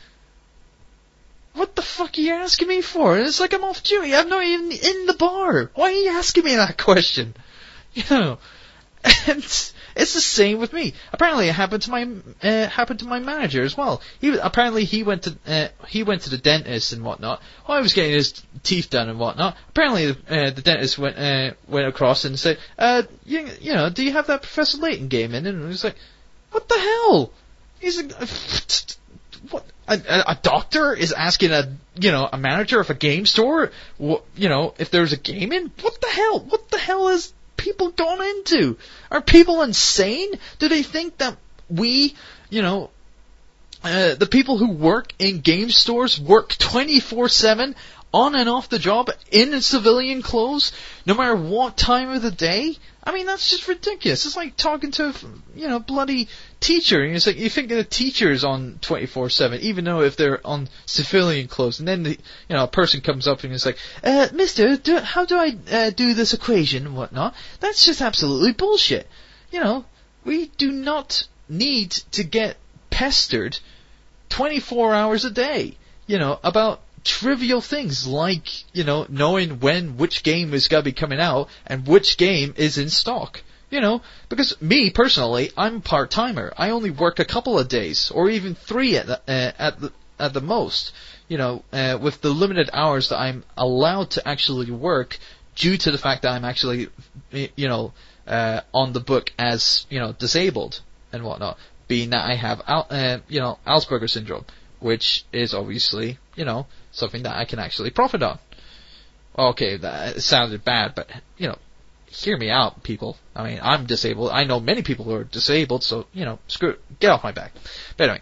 "What the fuck are you asking me for?" And it's like, I'm off duty. I'm not even in the bar. Why are you asking me that question? You know, and it's the same with me. Apparently, it happened to my uh, happened to my manager as well. He apparently he went to uh, he went to the dentist and whatnot. While he was getting his teeth done and whatnot, apparently uh, the dentist went uh, went across and said, uh, you, you know, "Do you have that Professor Layton game in?" And he was like, "What the hell?" He's like, "What? A, a, a doctor is asking a you know a manager of a game store, wh- you know, if there's a game in? What the hell? What the hell is people gone into? Are people insane? Do they think that we, you know, uh, the people who work in game stores work twenty-four seven on and off the job in civilian clothes, no matter what time of the day? I mean, that's just ridiculous. It's like talking to, you know, bloody teacher. And it's like, you think the teacher's on twenty-four seven, even though if they're on civilian clothes. And then, the, you know, a person comes up and is like, uh, mister, do, how do I uh, do this equation and whatnot? That's just absolutely bullshit. You know, we do not need to get pestered twenty-four hours a day, you know, about trivial things like, you know, knowing when which game is going to be coming out and which game is in stock. You know, because me personally, I'm a part-timer. I only work a couple of days, or even three at the, uh, at the, at the most. You know, uh, with the limited hours that I'm allowed to actually work, due to the fact that I'm actually, you know, uh, on the book as, you know, disabled and whatnot, being that I have, al- uh, you know, Asperger's syndrome. which is obviously, you know, something that I can actually profit on. Okay, that sounded bad, but, you know, hear me out, people. I mean, I'm disabled. I know many people who are disabled, so, you know, screw it. Get off my back. But anyway.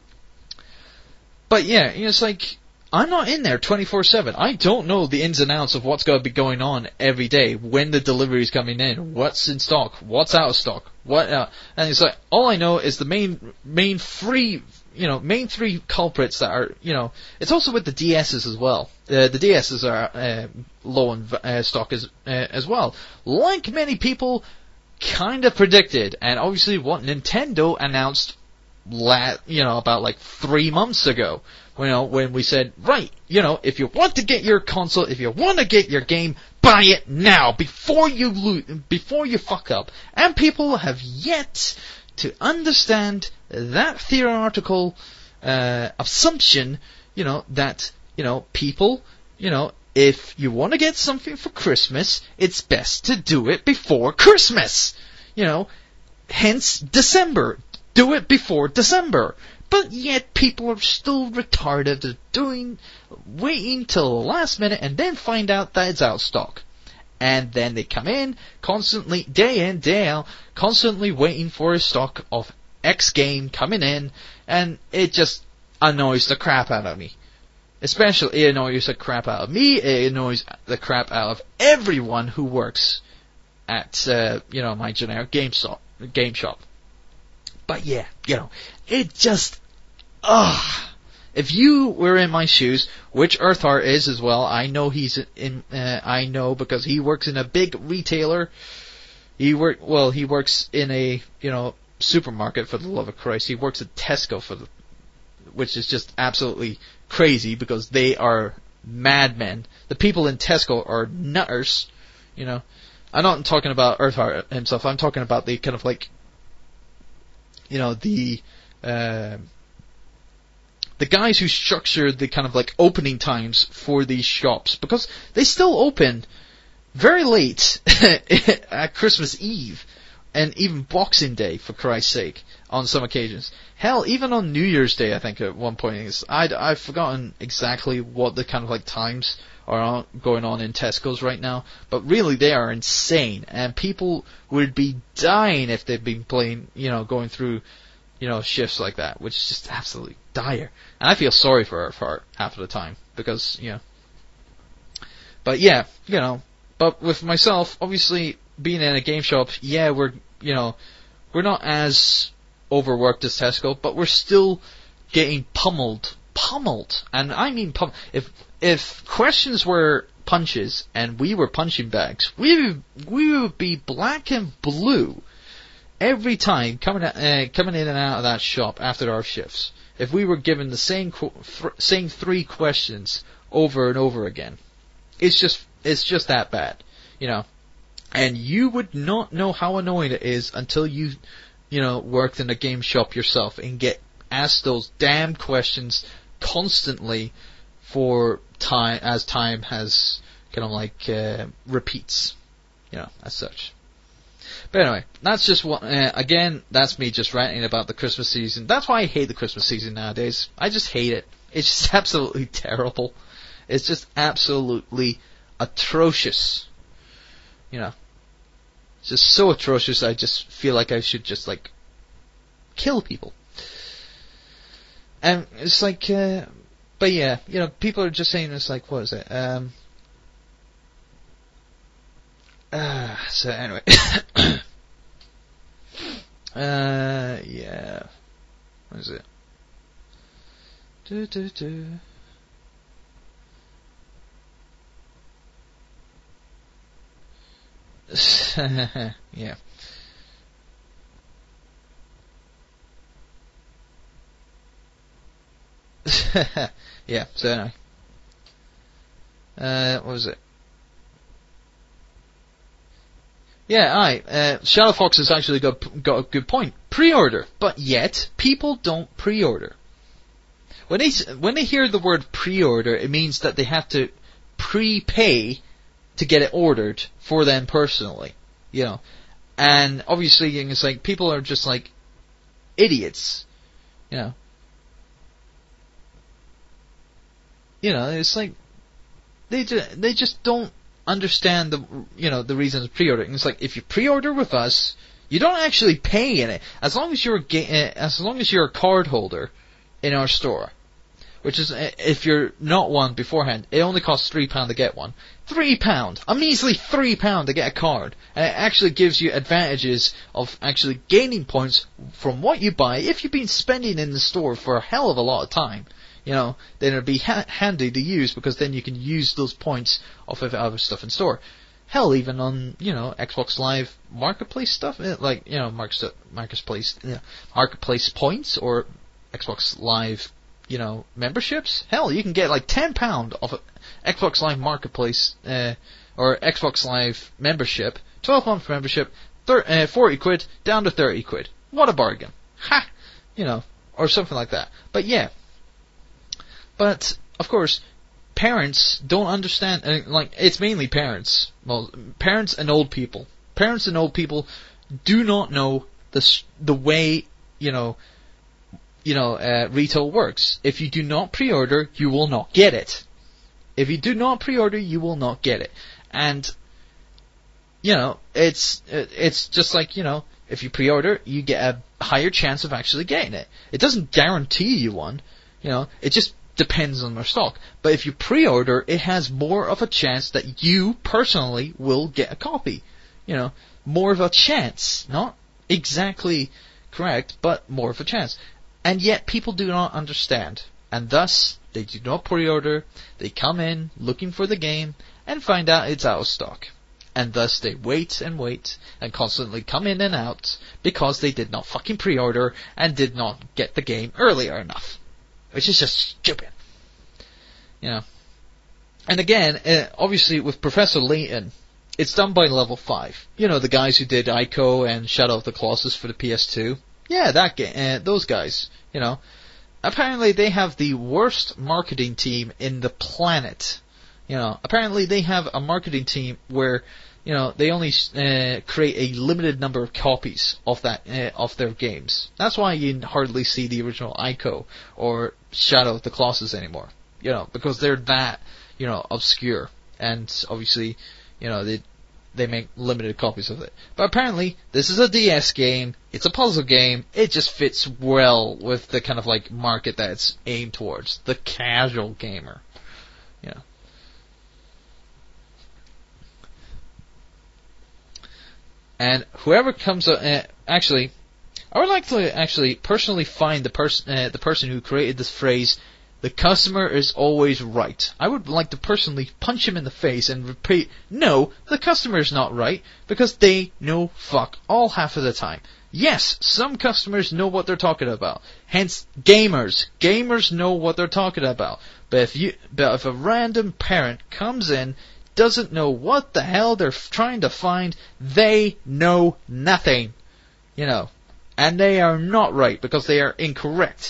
But yeah, you know, it's like, I'm not in there twenty-four seven. I don't know the ins and outs of what's going to be going on every day, when the delivery's coming in, what's in stock, what's out of stock, what, uh, and it's like, all I know is the main, main free, you know, main three culprits that are, you know, it's also with the D S's as well. Uh, the D S's are uh, low in uh, stock as uh, as well, like many people kind of predicted, and obviously what Nintendo announced, la- you know, about like three months ago. You know, when we said, right, you know, if you want to get your console, if you want to get your game, buy it now before you lo- before you fuck up. And people have yet to understand that theoretical uh, assumption, you know, that, you know, people, you know, if you want to get something for Christmas, it's best to do it before Christmas. You know, hence December. Do it before December. But yet people are still retarded. They're doing, waiting till the last minute and then find out that it's out of stock. And then they come in, constantly, day in, day out, constantly waiting for a stock of X game coming in, and it just annoys the crap out of me. Especially, it annoys the crap out of me, it annoys the crap out of everyone who works at, uh, you know, my generic game shop. Game shop. But yeah, you know, it just, ugh. If you were in my shoes, which Earthheart is as well, I know he's in, uh, I know because he works in a big retailer. He work, well, he works in a, you know, supermarket, for the love of Christ. He works at Tesco, for the, which is just absolutely crazy because they are madmen. The people in Tesco are nutters, you know. I'm not talking about Earthheart himself, I'm talking about the kind of like, you know, the, uh, the guys who structure the kind of like opening times for these shops, because they still open very late at Christmas Eve and even Boxing Day, for Christ's sake, on some occasions. Hell, even on New Year's Day, I think at one point, I'd, I've forgotten exactly what the kind of like times are on, going on in Tesco's right now, but really they are insane, and people would be dying if they'd been playing, you know, going through, you know, shifts like that, which is just absolutely dire. And I feel sorry for her for half of the time, because, you know. But yeah, you know, but with myself, obviously, being in a game shop, yeah, we're, you know, we're not as overworked as Tesco, but we're still getting pummeled. Pummeled. And I mean pummeled. If, if questions were punches and we were punching bags, we would, we would be black and blue every time coming uh, coming in and out of that shop after our shifts. If we were given the same qu- th- same three questions over and over again, it's just it's just that bad, you know. And you would not know how annoying it is until you, you know, worked in a game shop yourself and get asked those damn questions constantly for time as time has kind of like uh, repeats, you know, as such. But anyway, that's just what, uh, again, that's me just ranting about the Christmas season. That's why I hate the Christmas season nowadays. I just hate it. It's just absolutely terrible. It's just absolutely atrocious. You know, it's just so atrocious, I just feel like I should just, like, kill people. And it's like, uh, but yeah, you know, people are just saying, it's like, what is it? Um, uh, so anyway. uh, yeah. What is it? Do, do, do. Yeah. Yeah, so anyway. Uh, what was it? Yeah, aye. Uh, Shadow Fox has actually got, got a good point. Pre-order. But yet, people don't pre-order. When they, when they hear the word pre-order, it means that they have to prepay to get it ordered for them personally. You know. And obviously, it's like, people are just like idiots. You know. you know, it's like they just they just don't understand the you know the reasons of pre-ordering. It's like if you pre-order with us, you don't actually pay in it as long as you're a ga- uh, as long as you're a card holder in our store. Which is, if you're not one beforehand, it only costs three pound to get one. Three pound, a measly three pound to get a card, and it actually gives you advantages of actually gaining points from what you buy. If you've been spending in the store for a hell of a lot of time, you know, then it'll be ha- handy to use because then you can use those points off of other stuff in store. Hell, even on you know Xbox Live Marketplace stuff, like you know Marketplace, you know, Marketplace points or Xbox Live. You know, memberships? Hell, you can get like ten pound off of Xbox Live Marketplace, uh, or Xbox Live membership, twelve month membership, thir- uh, forty quid, down to thirty quid. What a bargain. Ha! You know, or something like that. But yeah. But, of course, parents don't understand, uh, like, it's mainly parents. Well, parents and old people. Parents and old people do not know the, the way, you know, you know, uh, retail works. If you do not pre-order, you will not get it. If you do not pre-order, you will not get it. And, you know, it's, it's just like, you know, if you pre-order, you get a higher chance of actually getting it. It doesn't guarantee you one, you know, it just depends on their stock. But if you pre-order, it has more of a chance that you personally will get a copy. You know, more of a chance. Not exactly correct, but more of a chance. And yet people do not understand, and thus they do not pre-order, they come in looking for the game, and find out it's out of stock. And thus they wait and wait, and constantly come in and out, because they did not fucking pre-order, and did not get the game earlier enough. Which is just stupid. You know. And again, uh, obviously with Professor Layton, it's done by Level five. You know, the guys who did Ico and Shadow of the Colossus for the P S two. Yeah, that ga- uh, those guys, you know. Apparently they have the worst marketing team in the planet. You know, apparently they have a marketing team where, you know, they only uh, create a limited number of copies of that uh, of their games. That's why you hardly see the original Ico or Shadow of the Colossus anymore. You know, because they're that, you know, obscure, and obviously, you know, they they make limited copies of it. But apparently, this is a D S game, it's a puzzle game, it just fits well with the kind of like market that it's aimed towards. The casual gamer. You know. And whoever comes up, uh, actually, I would like to actually personally find the person, uh, the person who created this phrase, "The customer is always right." I would like to personally punch him in the face and repeat, no, the customer is not right, because they know fuck all half of the time. Yes, some customers know what they're talking about. Hence, gamers. Gamers know what they're talking about. But if you, but if a random parent comes in, doesn't know what the hell they're f- trying to find, they know nothing. You know. And they are not right, because they are incorrect.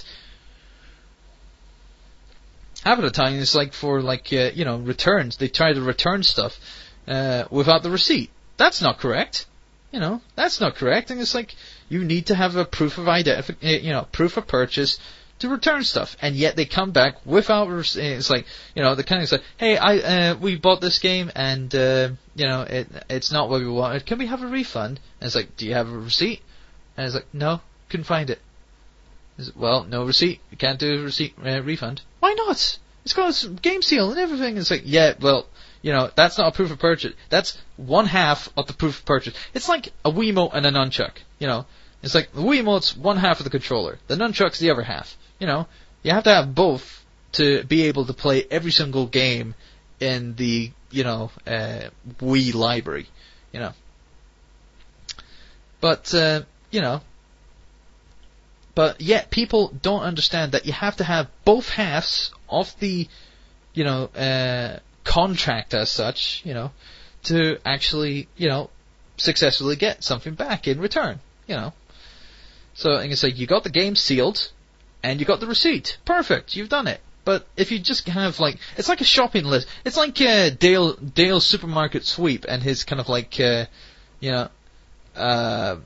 Half of the time, it's like for, like, uh, you know, returns. They try to return stuff uh, without the receipt. That's not correct. You know, that's not correct. And it's like, you need to have a proof of identification, you know, proof of purchase to return stuff. And yet they come back without, it's like, you know, the kind of say, hey, I, uh, we bought this game and, uh, you know, it, it's not what we wanted. Can we have a refund? And it's like, do you have a receipt? And it's like, no, couldn't find it. Well, no receipt. You can't do a receipt uh, refund. Why not? It's got a game seal and everything. It's like, yeah, well, you know, that's not a proof of purchase. That's one half of the proof of purchase. It's like a Wiimote and a nunchuck. You know, it's like the Wiimote's one half of the controller. The nunchuck's the other half. You know, you have to have both to be able to play every single game in the, you know, uh, Wii library. You know. But, uh, you know, But yet people don't understand that you have to have both halves of the, you know, uh, contract as such, you know, to actually, you know, successfully get something back in return, you know. So, and it's like, you got the game sealed, and you got the receipt. Perfect, you've done it. But if you just have like, it's like a shopping list. It's like uh, Dale Dale's Supermarket Sweep and his kind of like, uh, you know, uh,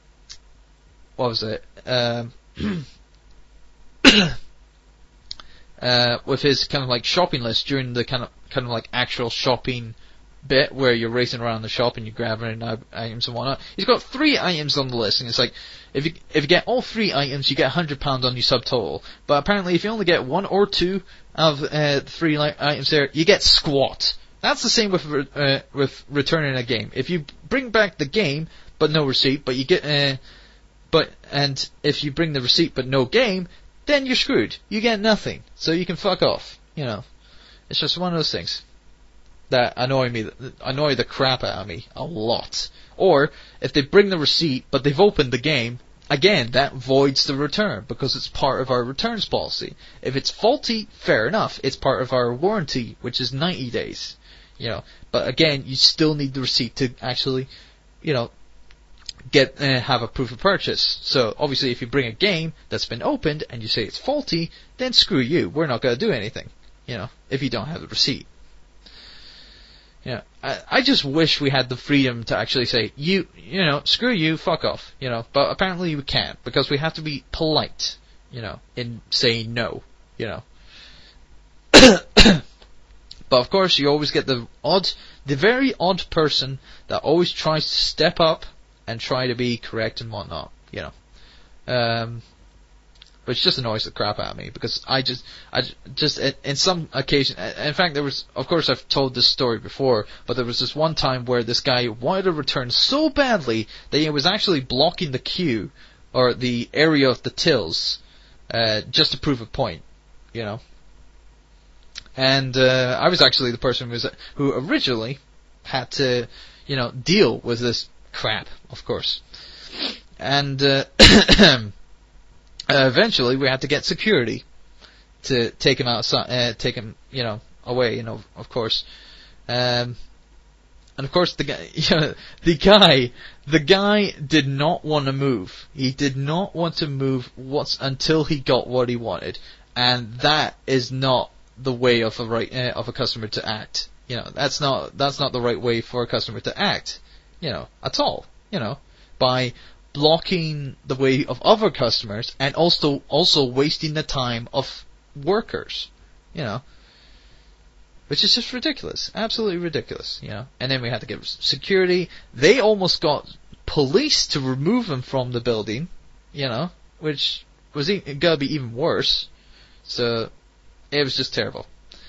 what was it? Um, uh, with his kind of like shopping list during the kind of kind of like actual shopping bit where you're racing around the shop and you're grabbing items and whatnot. He's got three items on the list, and it's like, if you if you get all three items, you get one hundred pounds on your subtotal. But apparently, if you only get one or two of uh, the three li- items there, you get squat. That's the same with re- uh, with returning a game. If you bring back the game but no receipt, but you get uh, but and if you bring the receipt but no game, then you're screwed. You get nothing. So you can fuck off. You know, it's just one of those things that annoy me, that annoy the crap out of me a lot. Or, if they bring the receipt, but they've opened the game, again, that voids the return, because it's part of our returns policy. If it's faulty, fair enough, it's part of our warranty, which is ninety days. You know, but again, you still need the receipt to actually, you know, get, uh, have a proof of purchase. So, obviously, if you bring a game that's been opened, and you say it's faulty, then screw you, we're not gonna do anything, you know, if you don't have the receipt. Yeah, I, I just wish we had the freedom to actually say, you, you know, screw you, fuck off, you know, but apparently we can't, because we have to be polite, you know, in saying no, you know. But of course, you always get the odd, the very odd person that always tries to step up and try to be correct and whatnot, you know. Um, which just annoys the crap out of me, because I just, I just, in some occasion, in fact there was, of course I've told this story before, but there was this one time where this guy wanted to return so badly that he was actually blocking the queue, or the area of the tills, uh, just to prove a point, you know. And, uh, I was actually the person who, was, who originally had to, you know, deal with this crap, of course. And, uh, Uh, eventually, we had to get security to take him outside, uh, take him, you know, away. You know, of course, um, and of course, the guy, you know, the guy, the guy did not want to move. He did not want to move what's until he got what he wanted, and that is not the way of a right uh, of a customer to act. You know, that's not that's not the right way for a customer to act. You know, at all. You know, by blocking the way of other customers, and also also wasting the time of workers, you know, which is just ridiculous, absolutely ridiculous, you know. And then we had to get security. They almost got police to remove him from the building, you know, which was e- gonna be even worse. So it was just terrible.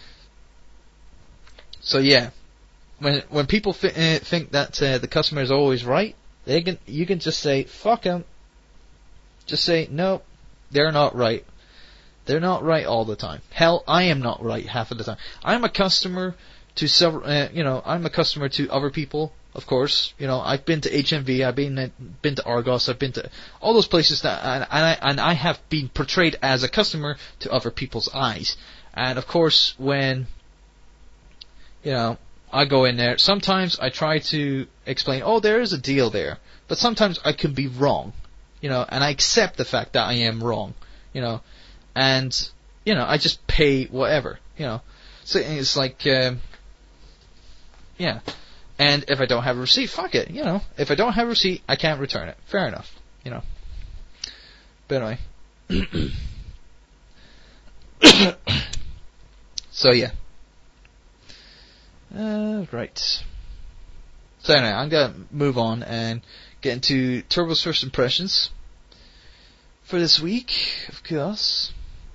So yeah, when when people fi- uh, think that uh, the customer is always right, They can, you can just say, fuck them. Just say, no, they're not right. They're not right all the time. Hell, I am not right half of the time. I'm a customer to several, uh, you know, I'm a customer to other people, of course. You know, I've been to H M V, I've been, uh, been to Argos, I've been to all those places that, and, and I, and I have been portrayed as a customer to other people's eyes. And of course, when, you know, I go in there, sometimes I try to explain, oh, there is a deal there. But sometimes I can be wrong, you know, and I accept the fact that I am wrong, you know, and, you know, I just pay whatever, you know. So it's like, um, yeah. And if I don't have a receipt, fuck it, you know. If I don't have a receipt, I can't return it. Fair enough, you know. But anyway. So, yeah. Uh, right. So anyway, I'm gonna move on and get into Turbo's first impressions for this week, of course.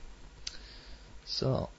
So,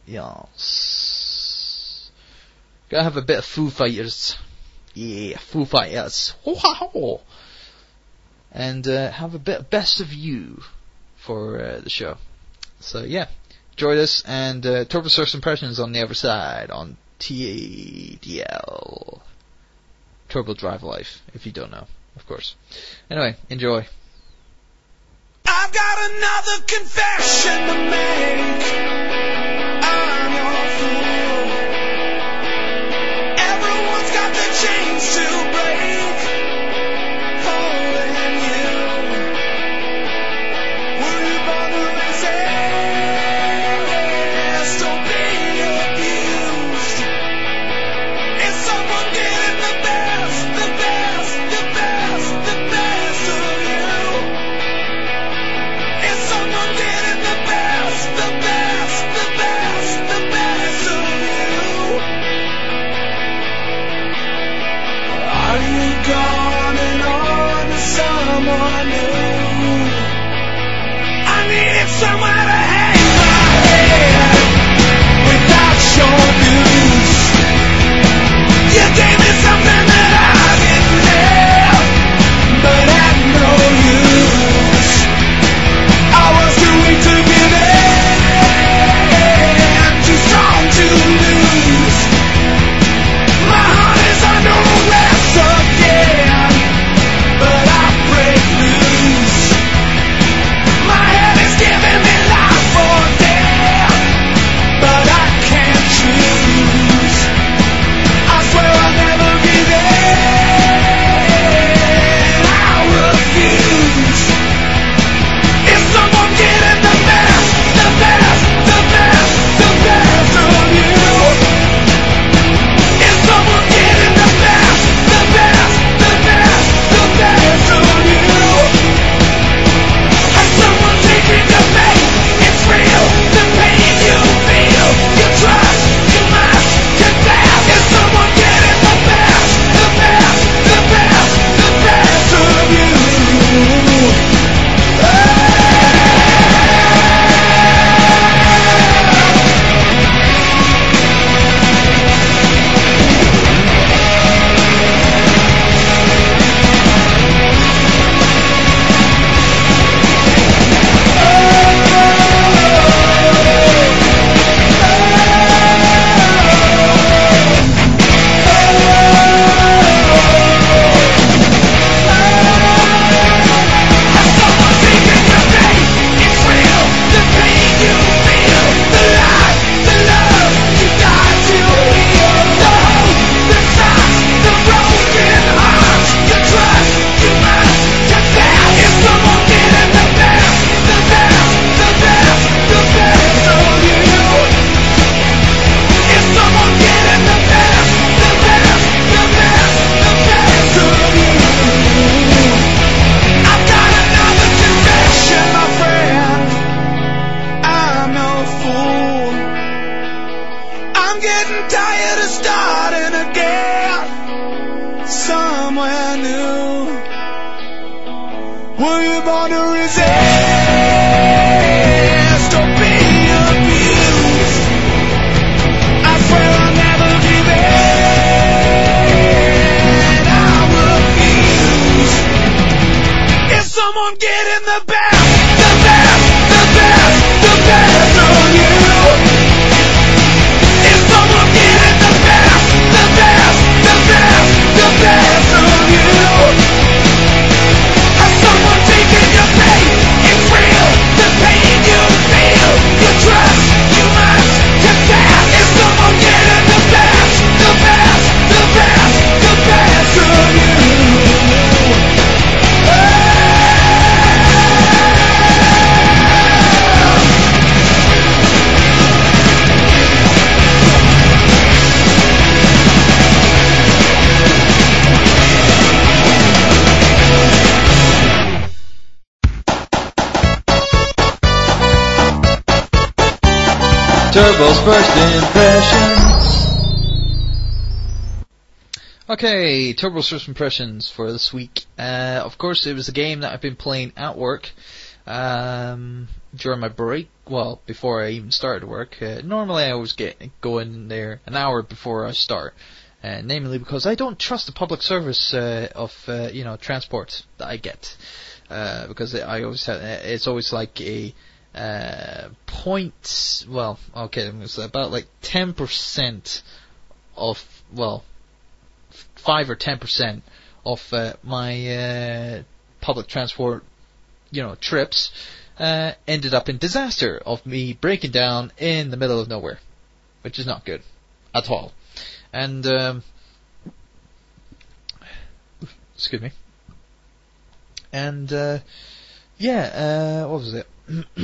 yes. Gotta have a bit of Foo Fighters. Yeah, Foo Fighters. Ho-ha-ho! And uh, have a bit of Best of You for uh, the show. So yeah, enjoy this, and uh, Turbo's first impressions on the other side on T A D L. Turbo Drive Life, if you don't know, of course. Anyway, enjoy. I've got another confession to make. I'm your fool. Everyone's got the chains to break. Holding you. Were you born to resist? Don't be abused. Is someone getting the best, the best, the best, the best of you? Is someone getting the best, the best, the best? someone new. I needed somewhere to hang my head without your news. You gave me something that I didn't have, but had no use. I was too weak to give in, too strong to lose. My heart is under arrest again, but I break loose. My head is giving me life or death, but I can't choose. I swear I'll never give in. I refuse. Is someone getting the best, the best, the best, the best of you? Is someone getting the best, the best, the best, the best of you? Has someone taken your faith? It's real, the pain you feel, you trust, you must confess. Is someone getting the best, the best, the best, the best of you? I'm getting tired of starting again somewhere new. Were you born to resist or be abused? I swear I'll never give in. I refuse. Is someone getting the best, the best, the best, the best of you? Is someone getting the best, the best, the best, the best of you? Has someone taken your faith? It's real, the pain you feel, you trust, you must confess. Is someone getting the best, the best, the best, the best of you? Turbo's first impressions. Okay, Turbo's first impressions for this week. Uh, of course, it was a game that I've been playing at work um, during my break. Well, before I even started work. Uh, normally, I always get go in there an hour before I start. Uh, namely because I don't trust the public service uh, of uh, you know transport that I get, uh, because I always have, it's always like a uh, point. Well, okay, it's about like ten percent of well, five or ten percent of uh, my uh, public transport, you know, trips uh, ended up in disaster of me breaking down in the middle of nowhere, which is not good at all. And um, excuse me. And uh, yeah, uh, what was it?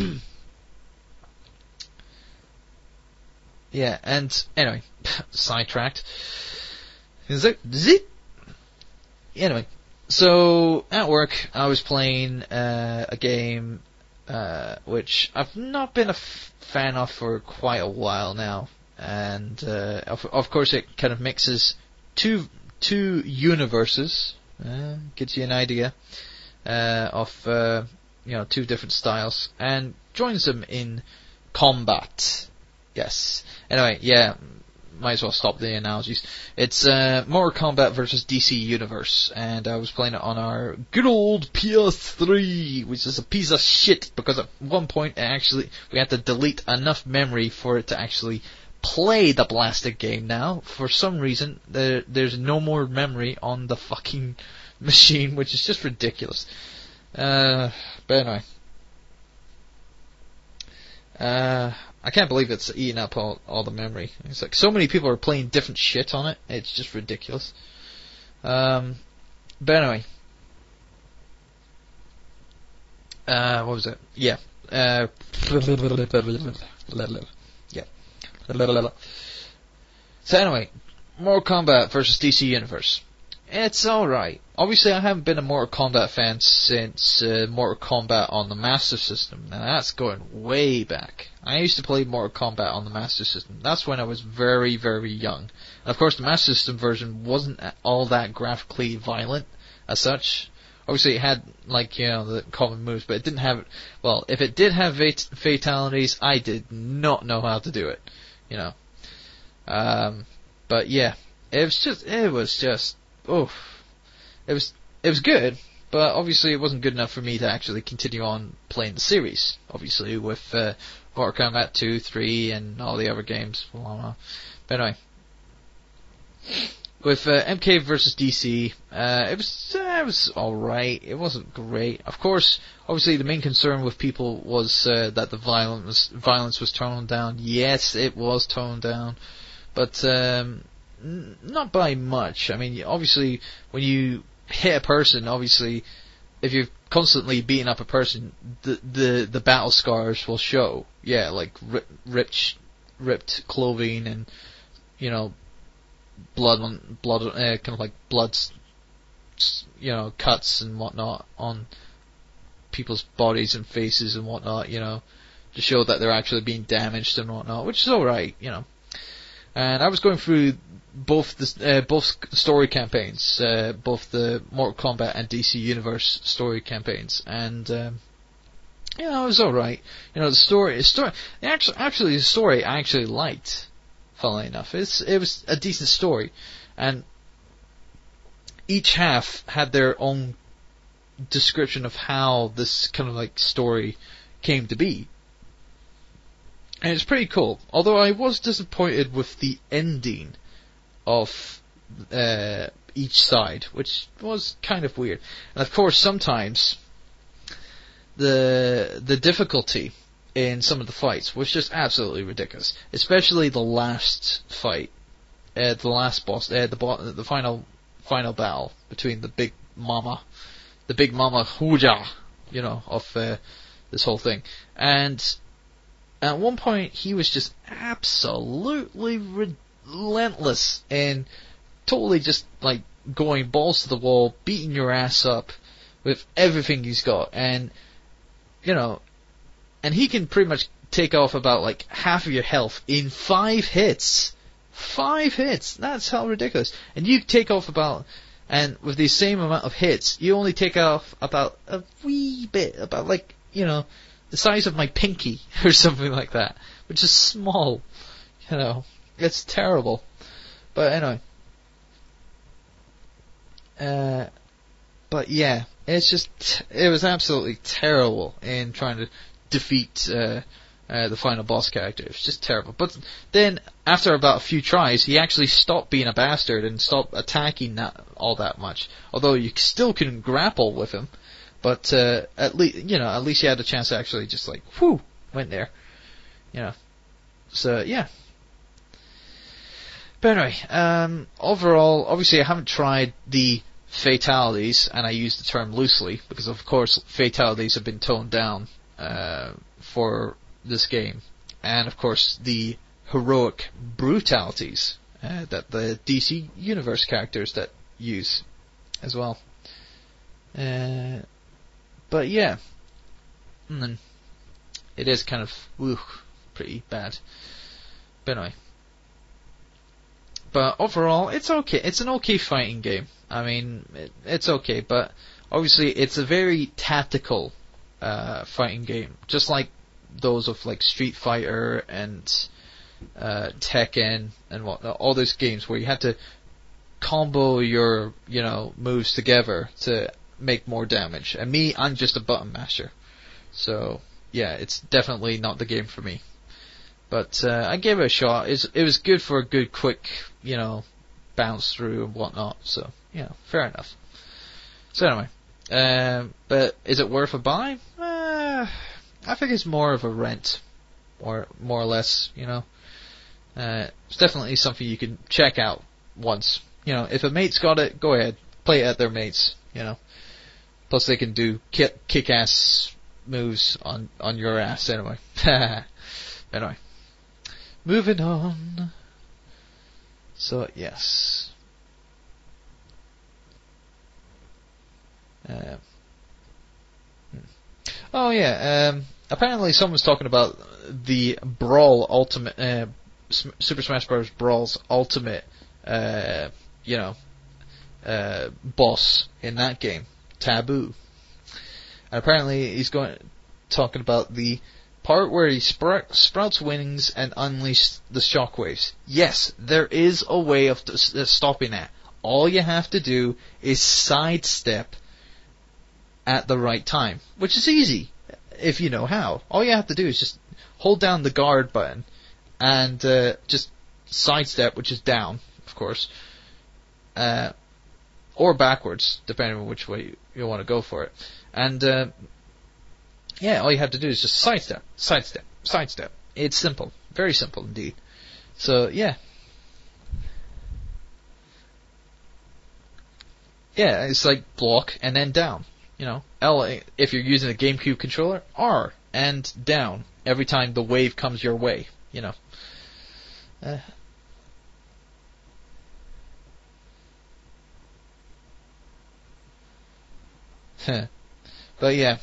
yeah, and anyway, sidetracked. Is it? Is it? Anyway, so at work I was playing uh, a game uh, which I've not been a f- fan of for quite a while now. And uh, of, of course, it kind of mixes two two universes. Uh, gives you an idea. uh, of uh, you know two different styles, and joins them in combat. Yes. Anyway, yeah. Might as well stop the analogies. It's uh, Mortal Kombat versus D C Universe, and I was playing it on our good old P S three, which is a piece of shit because at one point it actually we had to delete enough memory for it to actually play the blasted game. Now, for some reason, there there's no more memory on the fucking machine, which is just ridiculous. Uh, but anyway. Uh, I can't believe it's eating up all, all the memory. It's like so many people are playing different shit on it. It's just ridiculous. Um, but anyway. Uh, what was it? Yeah. Uh, yeah. So anyway, Mortal Kombat versus D C Universe. It's alright. Obviously, I haven't been a Mortal Kombat fan since uh, Mortal Kombat on the Master System. Now, that's going way back. I used to play Mortal Kombat on the Master System. That's when I was very, very young. And of course, the Master System version wasn't all that graphically violent as such. Obviously, it had, like, you know, the common moves, but it didn't have... Well, if it did have fat- fatalities, I did not know how to do it. You know. Um, but, yeah. It was just... It was just... Oof. It was it was good, but obviously it wasn't good enough for me to actually continue on playing the series. Obviously, with uh, Mortal Kombat two, three, and all the other games. Blah, blah, blah. But anyway, with uh, M K versus D C, uh, it was uh, it was all right. It wasn't great. Of course, obviously the main concern with people was uh, that the violence violence was toned down. Yes, it was toned down, but. Um, Not by much. I mean, obviously, when you hit a person, obviously, if you're constantly beating up a person, the the, the battle scars will show. Yeah, like rip, ripped ripped clothing and you know blood on blood, uh, kind of like blood, you know, cuts and whatnot on people's bodies and faces and whatnot. You know, to show that they're actually being damaged and whatnot, which is all right. You know. And I was going through both the uh, both story campaigns, uh, both the Mortal Kombat and D C Universe story campaigns, and um, yeah, it was all right. You know, the story, the story, actually, actually, the story I actually liked. Funnily enough, it's it was a decent story, and each half had their own description of how this kind of like story came to be. And it's pretty cool. Although I was disappointed with the ending of uh, each side, which was kind of weird. And of course, sometimes the the difficulty in some of the fights was just absolutely ridiculous. Especially the last fight, uh, the last boss, uh, the bo- the final final battle between the Big Mama, the Big Mama Huja, you know, of uh, this whole thing, and. At one point, he was just absolutely relentless and totally just like going balls to the wall, beating your ass up with everything he's got, and you know, and he can pretty much take off about like half of your health in five hits. Five hits. That's how ridiculous. And you take off about, and with the same amount of hits, you only take off about a wee bit, about like you know. The size of my pinky, or something like that, which is small, you know, it's terrible. But anyway, uh, but yeah, it's just, it was absolutely terrible in trying to defeat uh, uh, the final boss character. It was just terrible. But then, after about a few tries, he actually stopped being a bastard and stopped attacking that, all that much. Although you still couldn't grapple with him. But uh, at least you know, at least you had a chance to actually just like, whoo, went there, you know. So yeah. But anyway, um, overall, obviously, I haven't tried the fatalities, and I use the term loosely because, of course, fatalities have been toned down uh, for this game, and of course, the heroic brutalities uh, that the D C Universe characters that use as well. Uh, But yeah, and then it is kind of whew, pretty bad. But anyway, but overall, it's okay. It's an okay fighting game. I mean, it, it's okay, but obviously it's a very tactical uh, fighting game, just like those of like Street Fighter and uh, Tekken and whatnot. All those games where you had to combo your, you know, moves together to make more damage. And me, I'm just a button masher. So, yeah, it's definitely not the game for me. But uh, I gave it a shot. It's, it was good for a good, quick, you know, bounce through and whatnot. So, yeah, fair enough. So anyway, um, but is it worth a buy? Uh, I think it's more of a rent, or more or less, you know. Uh, it's definitely something you can check out once. You know, if a mate's got it, go ahead, play it at their mates. You know, plus they can do kick kick-ass moves on on your ass anyway. Anyway, moving on. So yes. Uh, hmm. Oh yeah. Um, apparently, someone's talking about the Brawl Ultimate, uh, Super Smash Bros. Brawl's Ultimate, uh, you know, uh, boss in that game, Taboo. And apparently, he's going talking about the part where he spr- sprouts wings and unleashes the shockwaves. Yes, there is a way of t- uh, stopping that. All you have to do is sidestep at the right time, which is easy if you know how. All you have to do is just hold down the guard button and uh, just sidestep, which is down, of course, uh, or backwards, depending on which way you, you want to go for it. And uh, yeah, all you have to do is just sidestep, sidestep, sidestep. It's simple, very simple indeed. So yeah. Yeah, it's like block and then down. You know, L, if you're using a GameCube controller, R and down every time the wave comes your way, you know. Uh. But yeah.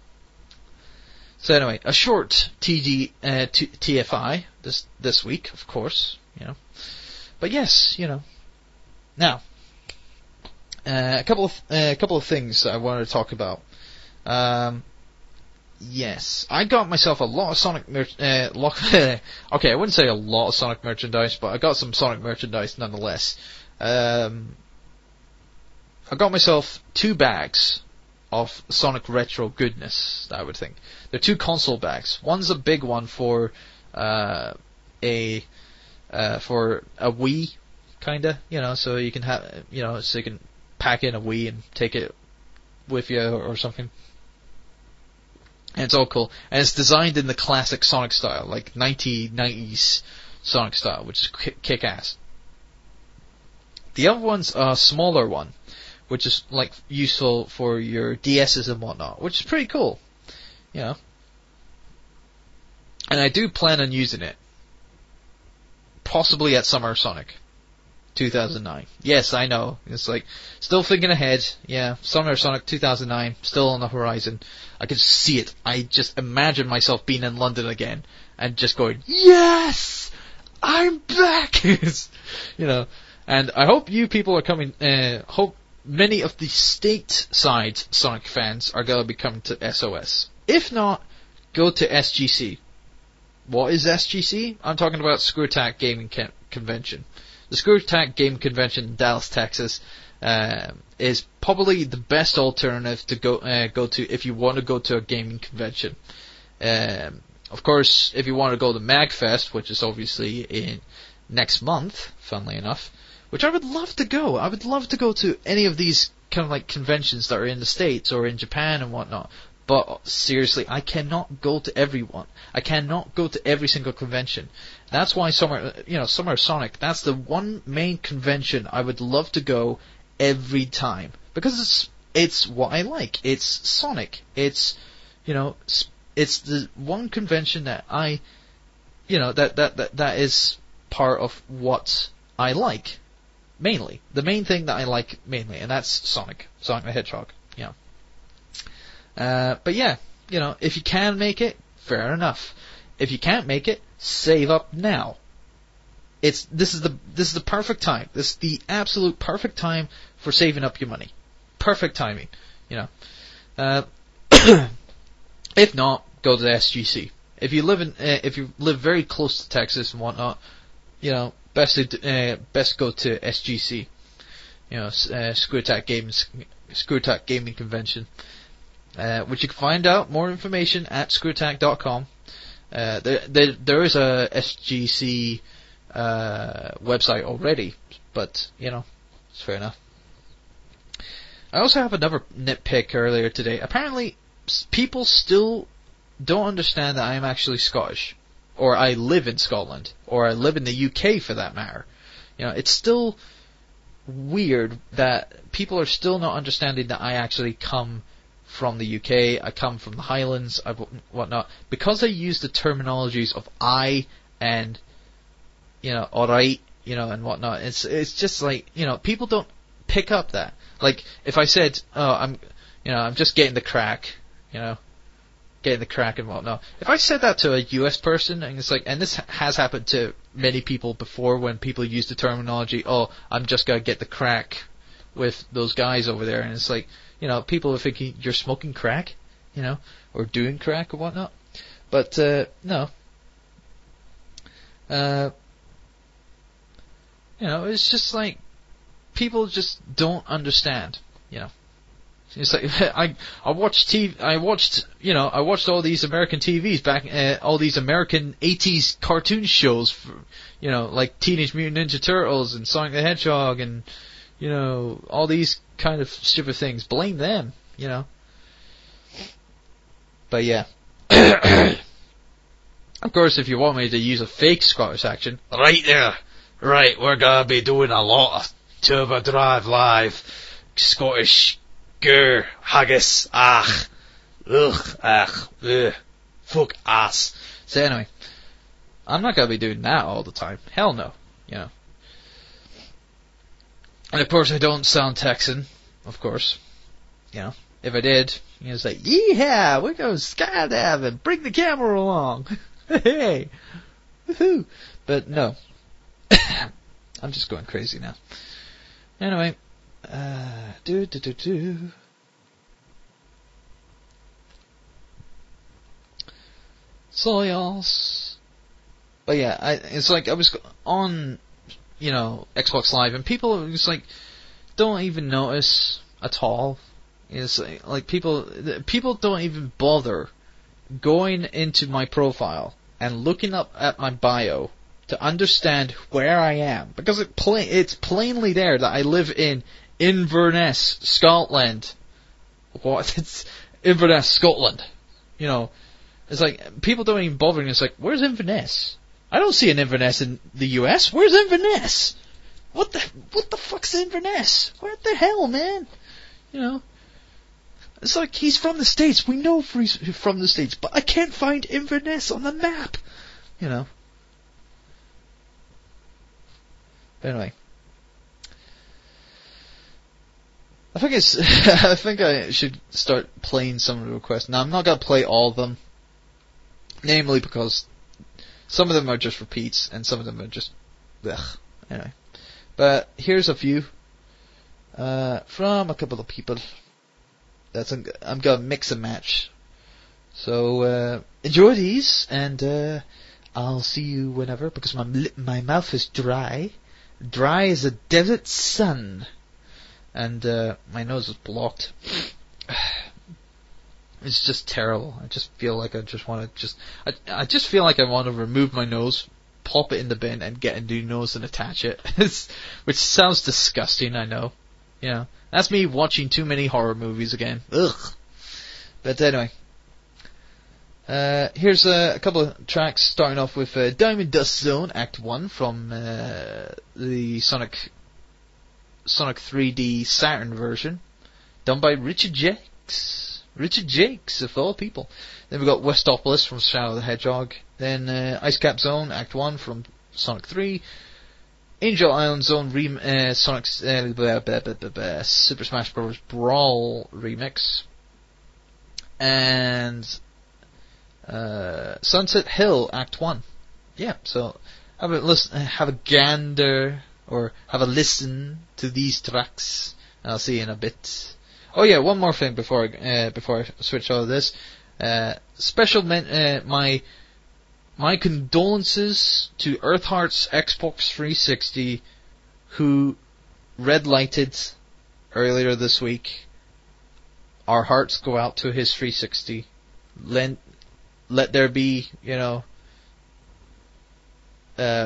So anyway, a short T D, uh, t- T F I this this week, of course, you know. But yes, you know. Now, Uh, a couple of uh, a couple of things I wanted to talk about. Um, yes, I got myself a lot of Sonic mer- uh, lo- okay, I wouldn't say a lot of Sonic merchandise, but I got some Sonic merchandise nonetheless. Um, I got myself two bags of Sonic retro goodness, I would think. They're two console bags. One's a big one for uh, a uh, for a Wii, kinda, you know, so you can have, you know, so you can pack in a Wii and take it with you or something. And it's all cool. And it's designed in the classic Sonic style, like nineteen nineties Sonic style, which is kick-ass. The other one's a smaller one, which is like useful for your D S's and whatnot, which is pretty cool. You know. And I do plan on using it. Possibly at Summer Sonic two thousand nine. Yes, I know. It's like, still thinking ahead. Yeah, Summer Sonic two thousand nine, still on the horizon. I can see it. I just imagine myself being in London again and just going, yes! I'm back! You know, and I hope you people are coming, uh, hope many of the stateside Sonic fans are going to be coming to S O S. If not, go to S G C. What is S G C? I'm talking about ScrewAttack Gaming Con- Convention. The ScrewAttack Game Convention in Dallas, Texas, uh, is probably the best alternative to go uh, go to if you want to go to a gaming convention. Um, of course, if you want to go to MagFest, which is obviously in next month, funnily enough, which I would love to go. I would love to go to any of these kind of like conventions that are in the States or in Japan and whatnot. But seriously, I cannot go to everyone. I cannot go to every single convention. That's why Summer, you know, Summer Sonic, that's the one main convention I would love to go every time. Because it's, it's what I like. It's Sonic. It's, you know, it's the one convention that I, you know, that, that, that, that is part of what I like. Mainly. The main thing that I like mainly, and that's Sonic. Sonic the Hedgehog. You know. Uh, but yeah, you know, if you can make it, fair enough. If you can't make it, save up now. It's this is the this is the perfect time. This is the absolute perfect time for saving up your money. Perfect timing. You you know. Uh, if not, go to the S G C. If you live in, uh, if you live very close to Texas and whatnot, you know, best to, uh, best go to S G C. You know, uh, Screw Attack Games, Screw Attack Gaming Convention, uh, which you can find out more information at screw attack dot com. Uh, there, there, there is a S G C uh, website already, but you know, it's fair enough. I also have another nitpick earlier today. Apparently, s- people still don't understand that I am actually Scottish, or I live in Scotland, or I live in the U K for that matter. You know, it's still weird that people are still not understanding that I actually come from the U K, I come from the Highlands, I w- whatnot, because I use the terminologies of I and, you know, alright, you know, and whatnot. It's it's just like, you know, people don't pick up that. Like, if I said, oh, I'm, you know, I'm just getting the crack, you know, getting the crack and whatnot. If I said that to a U S person, and it's like, and this has happened to many people before when people use the terminology, oh, I'm just gonna get the crack with those guys over there, and it's like, you know, people are thinking you're smoking crack, you know, or doing crack or whatnot. But, uh, no. Uh, you know, it's just like, people just don't understand, you know. It's like, I, I watched T V, I watched, you know, I watched all these American T Vs back, uh, all these American eighties cartoon shows, for, you know, like Teenage Mutant Ninja Turtles and Sonic the Hedgehog and, you know, all these kind of stupid things. Blame them, you know. But yeah. Of course, if you want me to use a fake Scottish accent, right there, right, we're gonna be doing a lot of Turbo Drive Live, Scottish, grr, haggis, ach, ugh, ach, ugh, fuck ass. So anyway, I'm not gonna be doing that all the time. Hell no, you know. And of course I don't sound Texan, of course. You know, if I did, you know, it's like, yeehaw, we're going skydiving, bring the camera along. Hey, woohoo. But no. I'm just going crazy now. Anyway, uh, do do do do. So y'alls. But yeah, I, it's like I was on, you know, Xbox Live, and people just like don't even notice at all. It's like, like people, people don't even bother going into my profile and looking up at my bio to understand where I am, because it pla- it's plainly there that I live in Inverness, Scotland. What? It's Inverness, Scotland. You know, it's like people don't even bother. And it's like, where's Inverness? I don't see an Inverness in the U S. Where's Inverness? What the what the fuck's Inverness? Where the hell, man? You know, it's like he's from the States. We know he's from the States, but I can't find Inverness on the map. You know. But anyway, I think it's. I think I should start playing some of the requests. Now I'm not gonna play all of them, namely because some of them are just repeats and some of them are just. Ugh. Anyway, but here's a few uh, from a couple of people. That's I'm, I'm gonna mix and match. So uh, enjoy these, and uh, I'll see you whenever, because my lip, my mouth is dry. Dry as a desert sun, and uh, my nose is blocked. It's just terrible. I just feel like I just want to just. I I just feel like I want to remove my nose, pop it in the bin, and get a new nose and attach it. It's, which sounds disgusting, I know. You know, that's me watching too many horror movies again. Ugh. But anyway. Uh, here's uh, a couple of tracks, starting off with uh, Diamond Dust Zone Act one from uh, the Sonic Sonic three D Saturn version, done by Richard Jakes. Richard Jakes, of all people. Then we've got Westopolis from Shadow the Hedgehog. Then uh, Ice Cap Zone Act one from Sonic three. Angel Island Zone rem- uh, Sonic uh, blah, blah, blah, blah, blah, Super Smash Bros. Brawl remix. And Uh, Sunset Hill Act one. Yeah, so have a listen, have a gander, or have a listen to these tracks, and I'll see you in a bit. Oh yeah, one more thing before I, uh, before I switch all of this. Uh, special men- uh, my my condolences to Earthheart's Xbox three sixty, who red lighted earlier this week. Our hearts go out to his three sixty. Let let there be, you know, uh,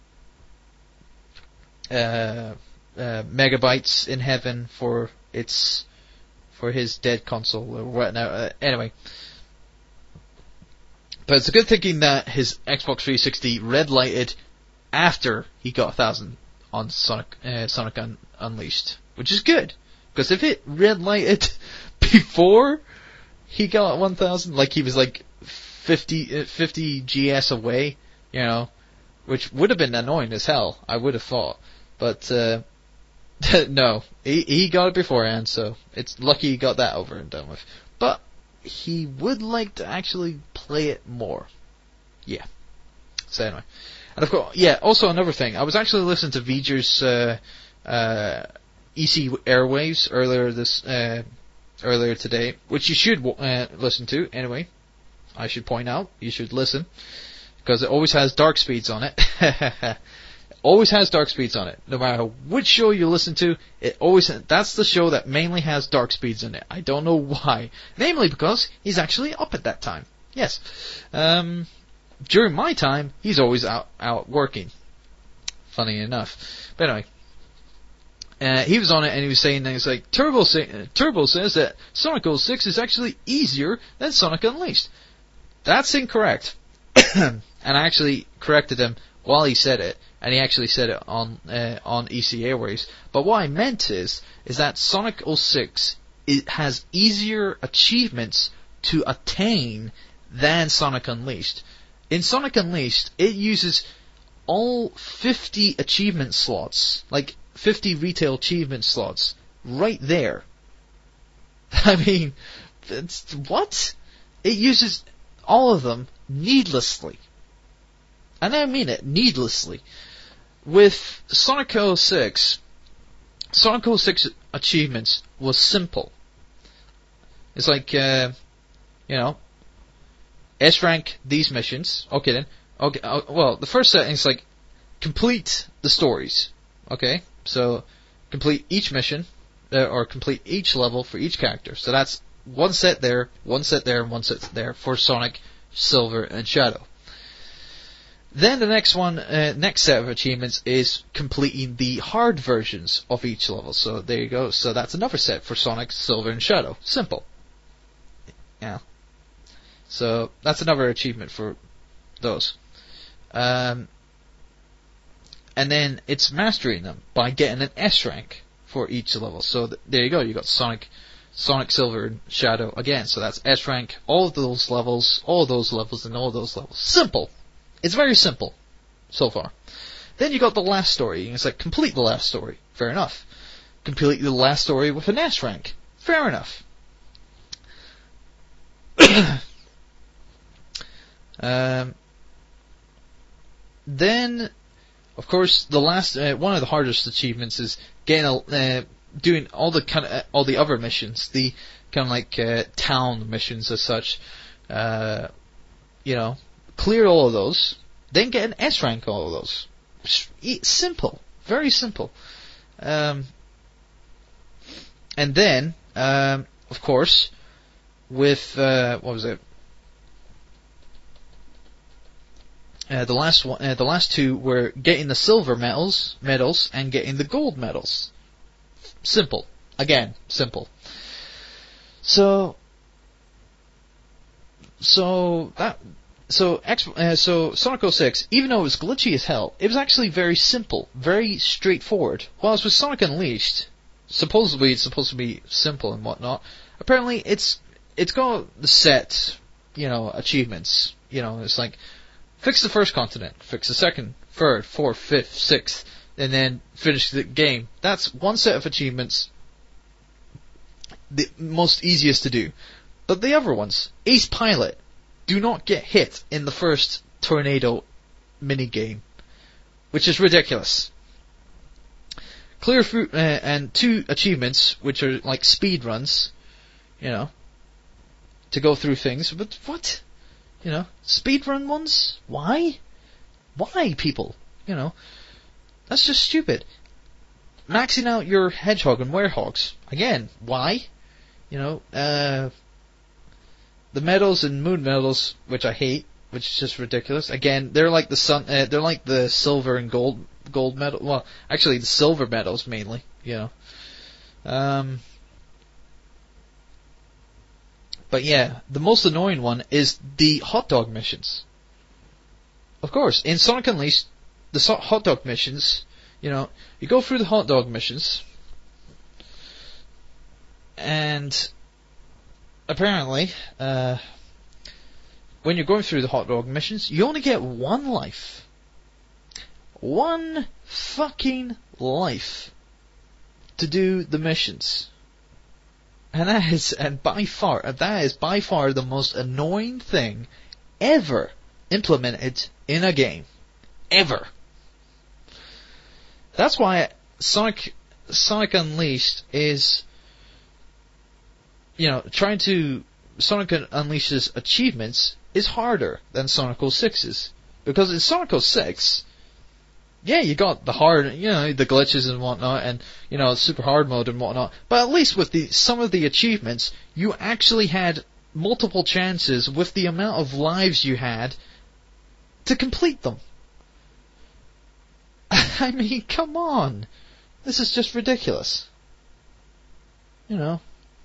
uh, uh, megabytes in heaven for its for his dead console or whatnot. Uh, anyway, but it's a good thinking that his Xbox three sixty red lighted after he got a thousand on Sonic uh, Sonic Un- Unleashed, which is good, because if it red lighted before he got one thousand, like he was like fifty, uh, fifty G S away, you know, which would have been annoying as hell, I would have thought. But, uh, no, he, he got it beforehand, so it's lucky he got that over and done with. But he would like to actually play it more. Yeah. So anyway. And of course, yeah, also another thing, I was actually listening to V'ger's, uh, uh, E C Airwaves earlier this, uh, earlier today, which you should uh, listen to anyway. I should point out, you should listen, because it always has dark speeds on it. Always has dark speeds on it. No matter which show you listen to, it always, that's the show that mainly has dark speeds in it. I don't know why. Namely because he's actually up at that time. Yes. Um, during my time, he's always out, out working. Funny enough. But anyway. Uh, he was on it and he was saying things like, Turbo, say, uh, Turbo says that Sonic oh six is actually easier than Sonic Unleashed. That's incorrect. And I actually corrected him while he said it, and he actually said it on uh, on E C Airwaves. But what I meant is, is that Sonic oh six it has easier achievements to attain than Sonic Unleashed. In Sonic Unleashed, it uses all fifty achievement slots, like fifty retail achievement slots, right there. I mean, it's, what? It uses all of them needlessly. And I mean it, needlessly. With Sonic oh six, Sonic oh six achievements was simple. It's like, uh, you know, S-rank these missions. Okay then. Okay. Uh, well, the first setting is like, complete the stories. Okay? So, complete each mission, uh, or complete each level for each character. So that's one set there, one set there, and one set there for Sonic, Silver, and Shadow. Then the next one, uh, next set of achievements is completing the hard versions of each level. So there you go. So that's another set for Sonic, Silver, and Shadow. Simple. Yeah. So that's another achievement for those. Um, and then it's mastering them by getting an S rank for each level. So th- there you go. You got Sonic, Sonic, Silver, and Shadow again. So that's S rank. All of those levels, all of those levels, and all of those levels. Simple. It's very simple, so far. Then you got the last story. It's like, complete the last story. Fair enough. Complete the last story with an S rank. Fair enough. um, then, of course, the last, uh, one of the hardest achievements is getting a, uh, doing all the kind of, uh, all the other missions, the kind of like uh, town missions as such. Uh, you know. Clear all of those, then get an S rank all of those. Simple. Very simple. Um, and then, um, of course, with, uh, what was it? Uh, the last one, uh, the last two were getting the silver medals, medals, and getting the gold medals. Simple. Again, simple. So, so that, So, uh, so Sonic oh six, even though it was glitchy as hell, it was actually very simple, very straightforward. Whilst with Sonic Unleashed, supposedly it's supposed to be simple and whatnot, apparently it's it's got the set, you know, achievements. You know, it's like, fix the first continent, fix the second, third, fourth, fifth, sixth, and then finish the game. That's one set of achievements, the most easiest to do. But the other ones, Ace Pilot, do not get hit in the first tornado minigame, which is ridiculous. clear through, uh, and two achievements, which are like speed runs, you know, to go through things. But what? You know, speed run ones? Why? Why, people? You know, that's just stupid. Maxing out your hedgehog and werehogs. Again, why? You know, uh, the medals and moon medals, which I hate, which is just ridiculous. Again, they're like the sun, uh, they're like the silver and gold, gold medal. Well, actually, the silver medals mainly. You know. Um. But yeah, the most annoying one is the hot dog missions. Of course, in Sonic Unleashed, the so- hot dog missions, you know, you go through the hot dog missions, and apparently, uh, when you're going through the hot dog missions, you only get one life. One fucking life to do the missions. And that is, and by far, that is by far the most annoying thing ever implemented in a game. Ever. That's why Sonic, Sonic Unleashed is, you know, trying to, Sonic Unleashed's achievements is harder than Sonic oh six's. Because in Sonic oh six, yeah, you got the hard, you know, the glitches and whatnot, and, you know, super hard mode and whatnot, but at least with the, some of the achievements, you actually had multiple chances with the amount of lives you had to complete them. I mean, come on. This is just ridiculous. You know.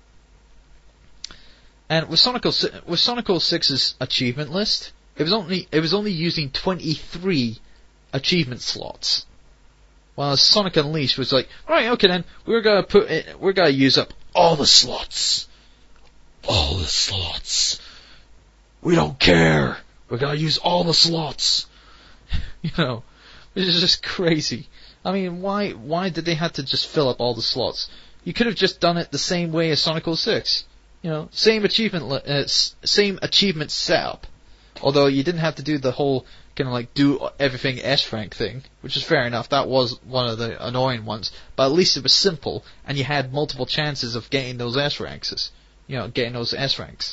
And with Sonic oh six, with Sonic oh six's achievement list, it was only, it was only using twenty-three achievement slots. While Sonic Unleashed was like, right, okay then, we're gonna put it, we're gonna use up all the slots. All the slots. We don't care. We're gonna use all the slots. You know, which is just crazy. I mean, why, why did they have to just fill up all the slots? You could have just done it the same way as Sonic oh six. You know, same achievement, uh, s- same achievement setup. Although you didn't have to do the whole kind of like do everything S rank thing, which is fair enough. That was one of the annoying ones, but at least it was simple, and you had multiple chances of getting those S ranks. You know, getting those S ranks.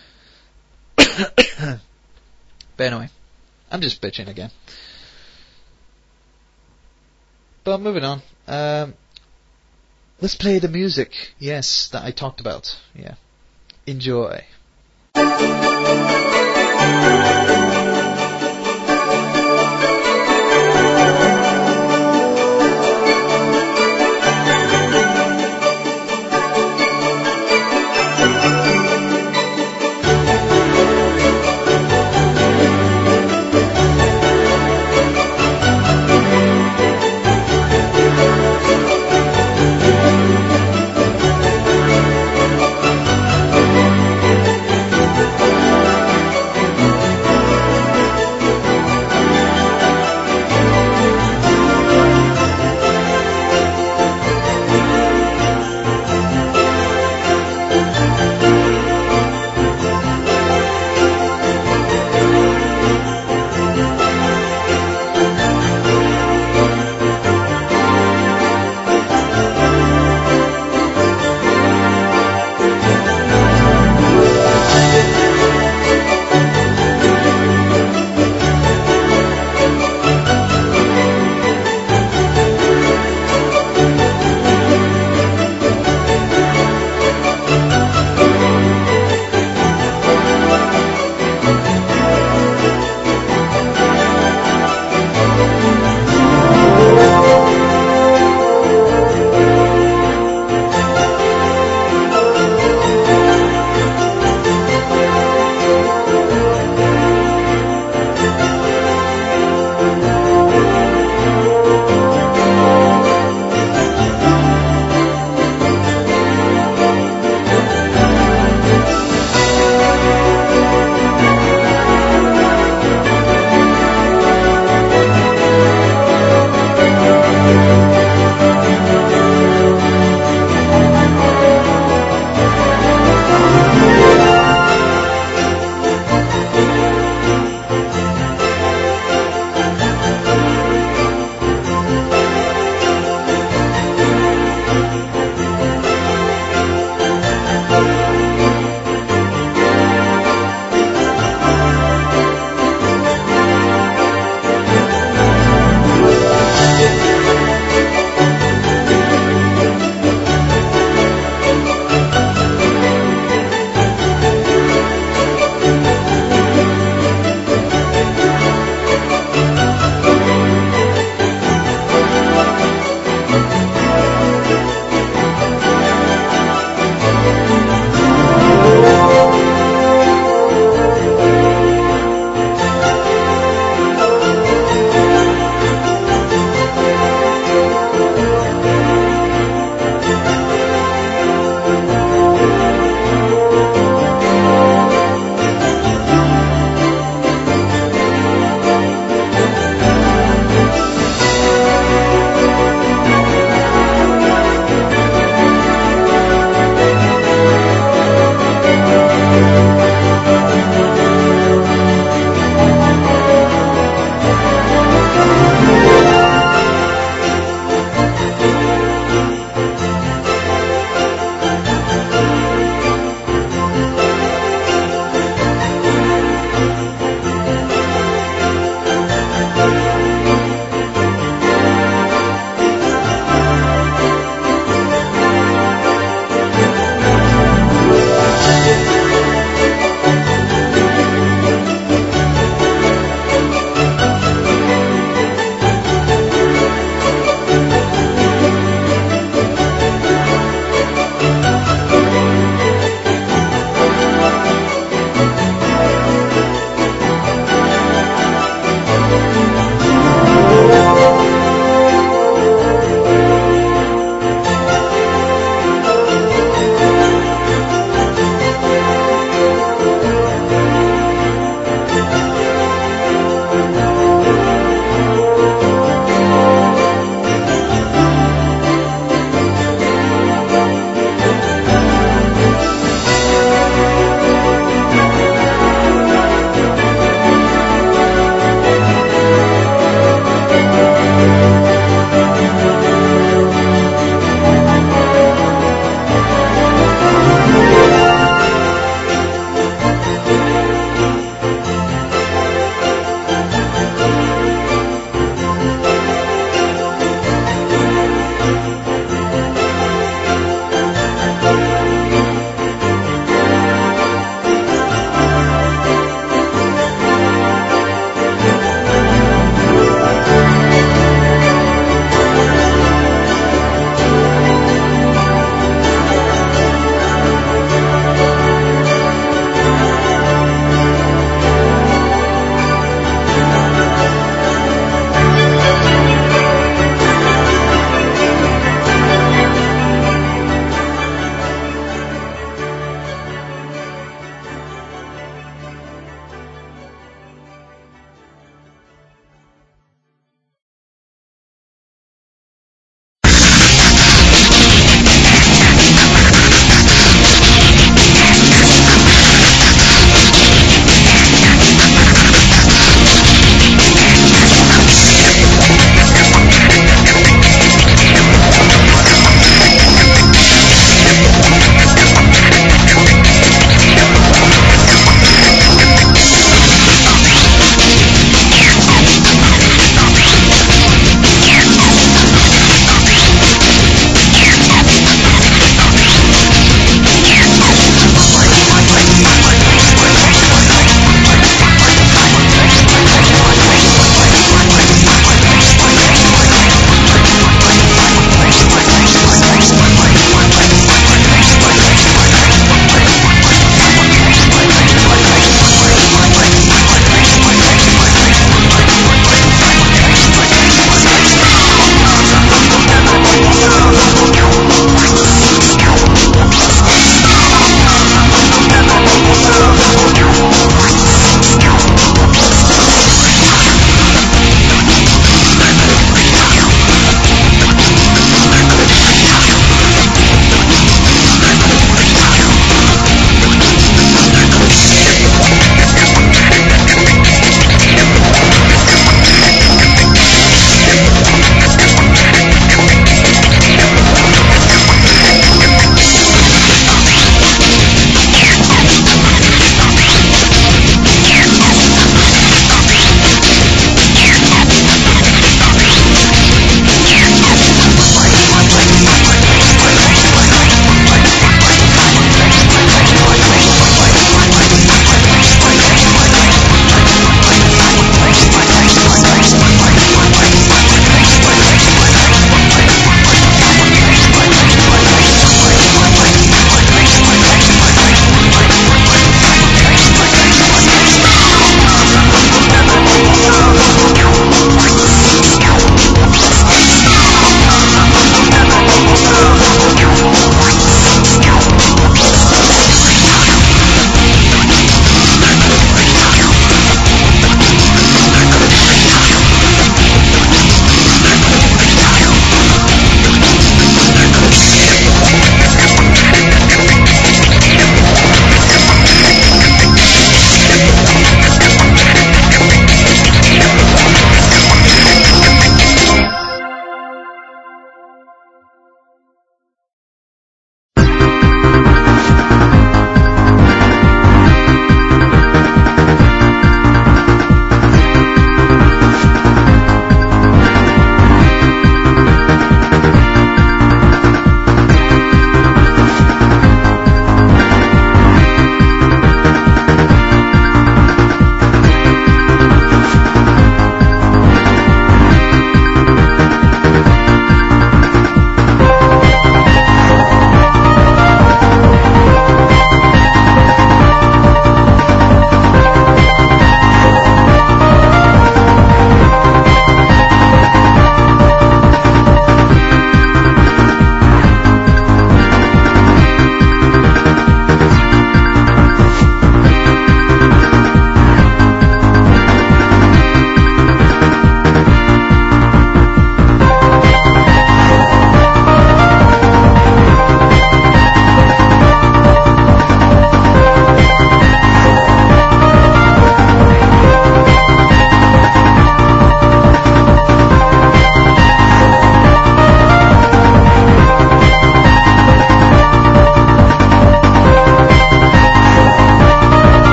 But anyway, I'm just bitching again. But moving on. Um, let's play the music. Yes, that I talked about. Yeah, enjoy.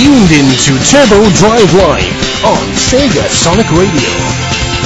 tuned into Turbo Drive Live on Sega Sonic Radio.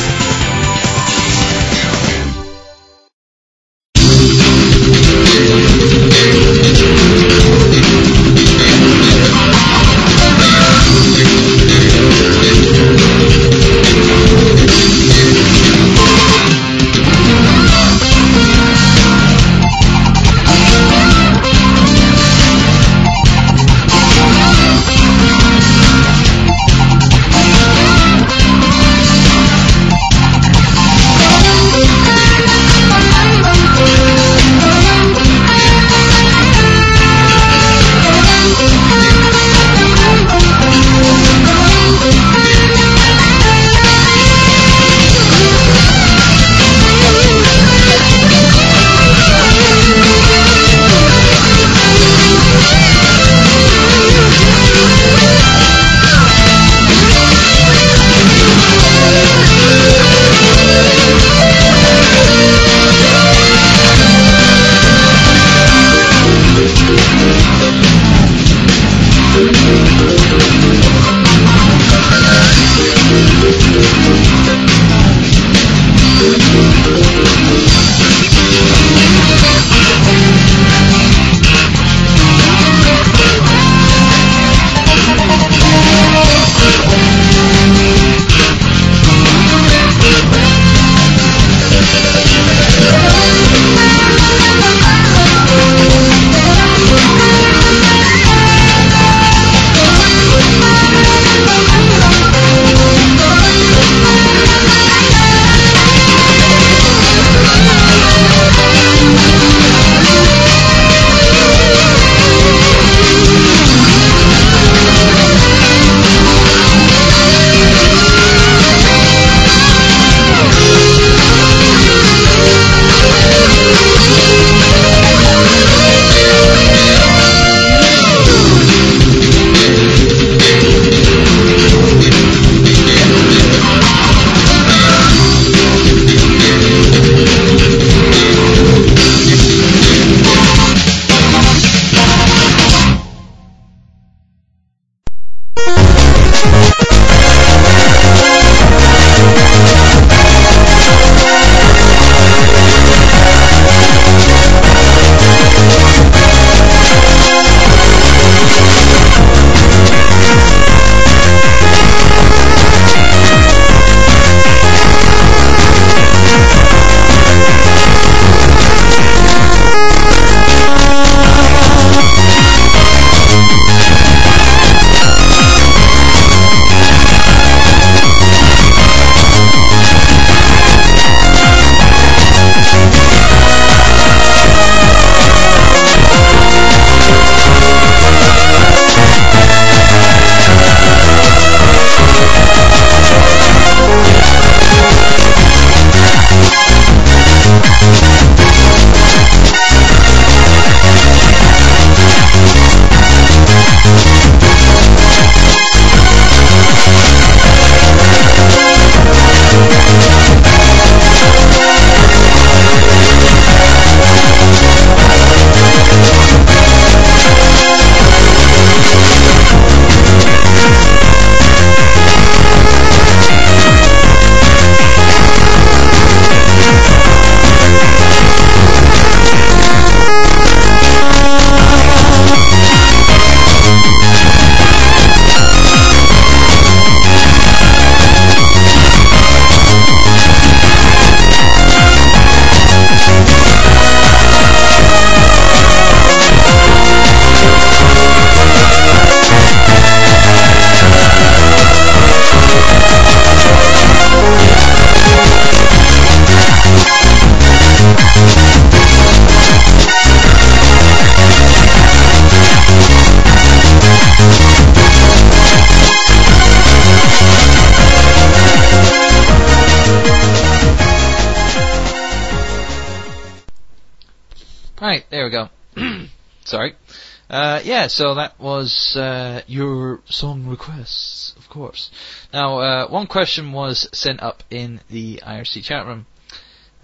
Right, there we go. Sorry. Uh, yeah, so that was uh, your song requests, of course. Now, uh, one question was sent up in the I R C chat room.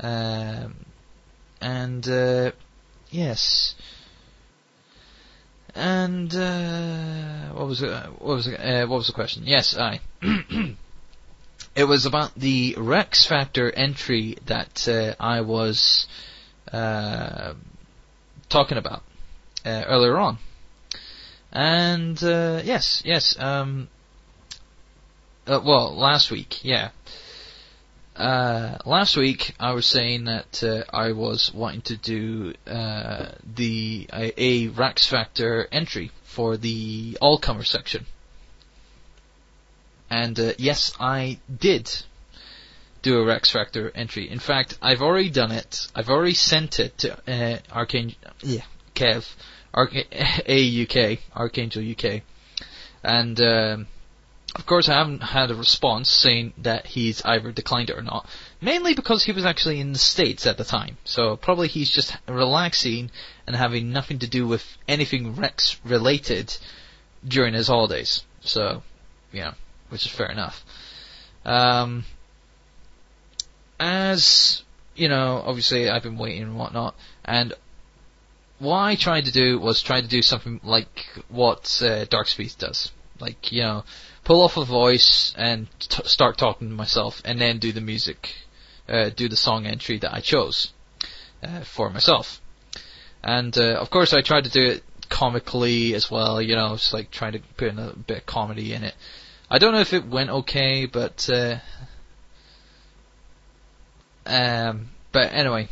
Um, and, uh, yes. And uh, what was it? What was it? Uh, what was the question? Yes, I. It was about the Rex Factor entry that uh, I was uh, talking about uh, earlier on. And uh, yes, yes. Um, uh, well, last week, yeah. Uh, last week I was saying that uh, I was wanting to do uh, the a, a Rex Factor entry for the all-comer section. And uh, yes, I did do a Rex Factor entry. In fact, I've already done it. I've already sent it to uh, Archangel, yeah, Kev, Arch- A U K, Archangel U K, and um, of course I haven't had a response saying that he's either declined it or not. Mainly because he was actually in the States at the time, so probably he's just relaxing and having nothing to do with anything Rex related during his holidays. So, yeah. Which is fair enough. Um, as, you know, obviously I've been waiting and whatnot, and what I tried to do was try to do something like what uh, Darkspeed does. Like, you know, pull off a voice and t- start talking to myself, and then do the music, uh, do the song entry that I chose uh, for myself. And, uh, of course I tried to do it comically as well, you know, just like trying to put in a bit of comedy in it. I don't know if it went okay, but uh, um, but anyway,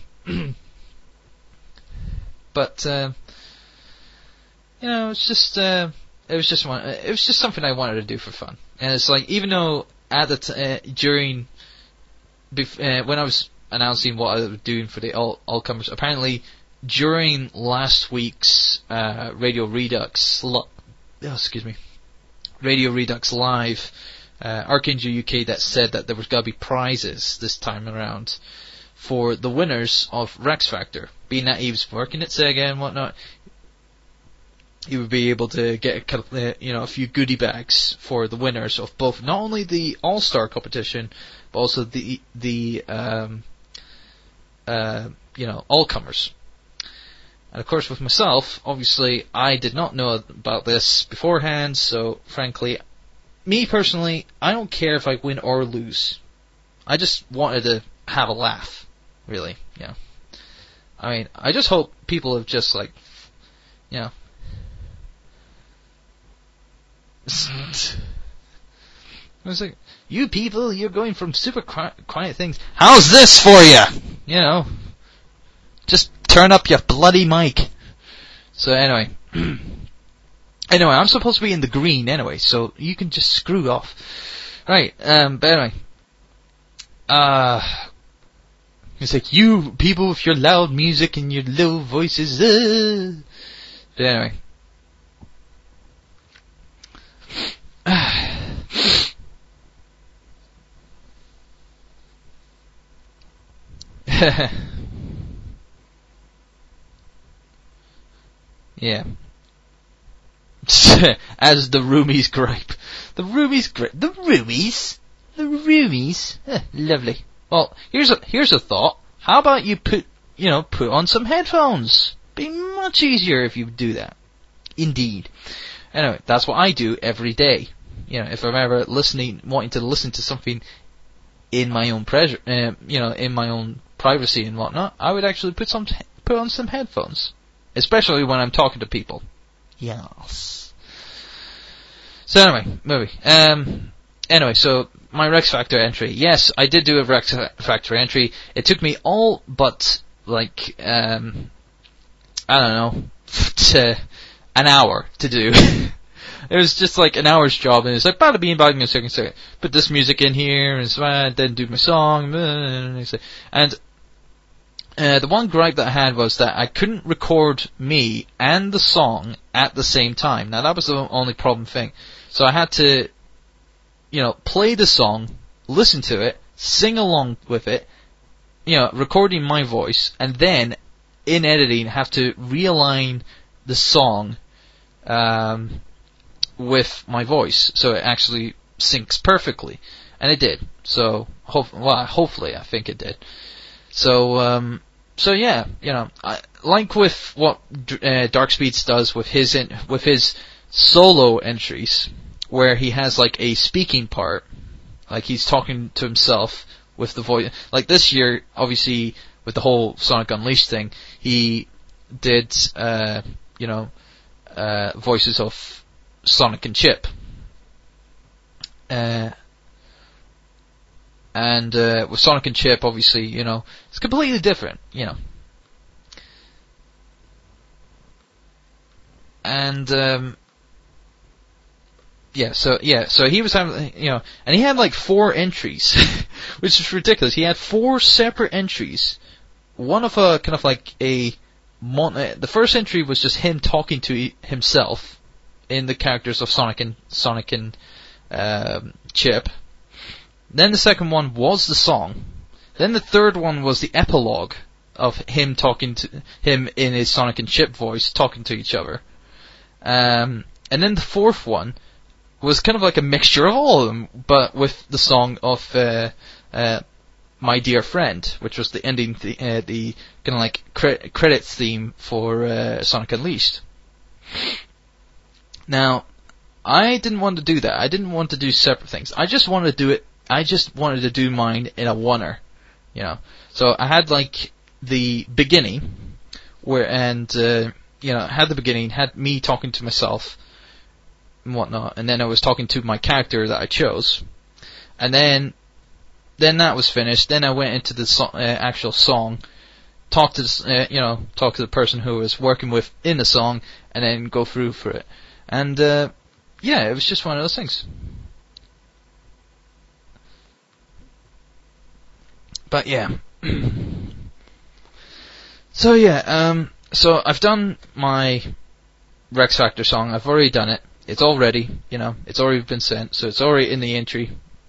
but uh, you know, it's just uh, it was just one, it was just something I wanted to do for fun, and it's like even though at the t- uh, during bef- uh, when I was announcing what I was doing for the all all comers, apparently during last week's uh, Radio Redux, lo- oh, excuse me. Radio Redux Live, uh, Archangel U K that said that there was going to be prizes this time around for the winners of Rex Factor. Being that he was working at Sega and whatnot, he would be able to get a, uh, you know, a few goodie bags for the winners of both not only the All-Star competition, but also the the um, uh, you know, all-comers. And of course with myself, obviously, I did not know about this beforehand, so frankly, me personally, I don't care if I win or lose. I just wanted to have a laugh, really, you know. I mean, I just hope people have just like, you know. I was like, you people, you're going from super qui- quiet things. How's this for you? You know, just turn up your bloody mic. So anyway, anyway, I'm supposed to be in the green anyway, so you can just screw off. Right, um, but anyway, uh, it's like you people with your loud music and your low voices. Uh. But anyway. Yeah. As the roomies gripe. The roomies gripe. The roomies? The roomies? Eh, lovely. Well, here's a, here's a thought. How about you put, you know, put on some headphones? Be much easier if you do that. Indeed. Anyway, that's what I do every day. You know, if I'm ever listening, wanting to listen to something in my own pleasure, uh, you know, in my own privacy and whatnot, I would actually put some, put on some headphones. Especially when I'm talking to people. Yes. So anyway, movie. Um, anyway, so my Rex Factor entry. Yes, I did do a Rex Factor entry. It took me all but, like, um, I don't know, to an hour to do. It was just like an hour's job, and it's like, bada bean, bada bean, second, second. Put this music in here, and so I then do my song, and Uh, the one gripe that I had was that I couldn't record me and the song at the same time. Now that was the only problem thing. So I had to, you know, play the song, listen to it, sing along with it, you know, recording my voice, and then, in editing, have to realign the song, um, with my voice, so it actually syncs perfectly. And it did. So, ho- well, hopefully, I think it did. So, um, so yeah, you know, I, like with what uh, Dark Speeds does with his in, with his solo entries, where he has like a speaking part, like he's talking to himself with the voice. Like this year, obviously, with the whole Sonic Unleashed thing, he did, uh, you know, uh, voices of Sonic and Chip. Uh, and uh, with Sonic and Chip, obviously, you know, it's completely different, you know. And um, yeah, so yeah, so he was having, you know, and he had like four entries, which is ridiculous. He had four separate entries. One of a kind of like a mon- uh, the first entry was just him talking to he- himself in the characters of Sonic and Sonic and um, Chip. Then the second one was the song. Then the third one was the epilogue of him talking to him in his Sonic and Chip voice, talking to each other. Um, and then the fourth one was kind of like a mixture of all of them, but with the song of uh, uh, My Dear Friend, which was the ending, th- uh, the kind of like cre- credits theme for uh, Sonic Unleashed. Now, I didn't want to do that. I didn't want to do separate things. I just wanted to do it. I just wanted to do mine in a oneer, you know. So I had like the beginning, where and uh, you know had the beginning, had me talking to myself and whatnot, and then I was talking to my character that I chose, and then then that was finished. Then I went into the so- uh, actual song, talk to the, uh, you know talk to the person who I was working with in the song, and then go through for it. And uh, yeah, it was just one of those things. But yeah. So yeah, um, so I've done my Rex Factor song. I've already done it. It's all ready, you know. It's already been sent, so it's already in the entry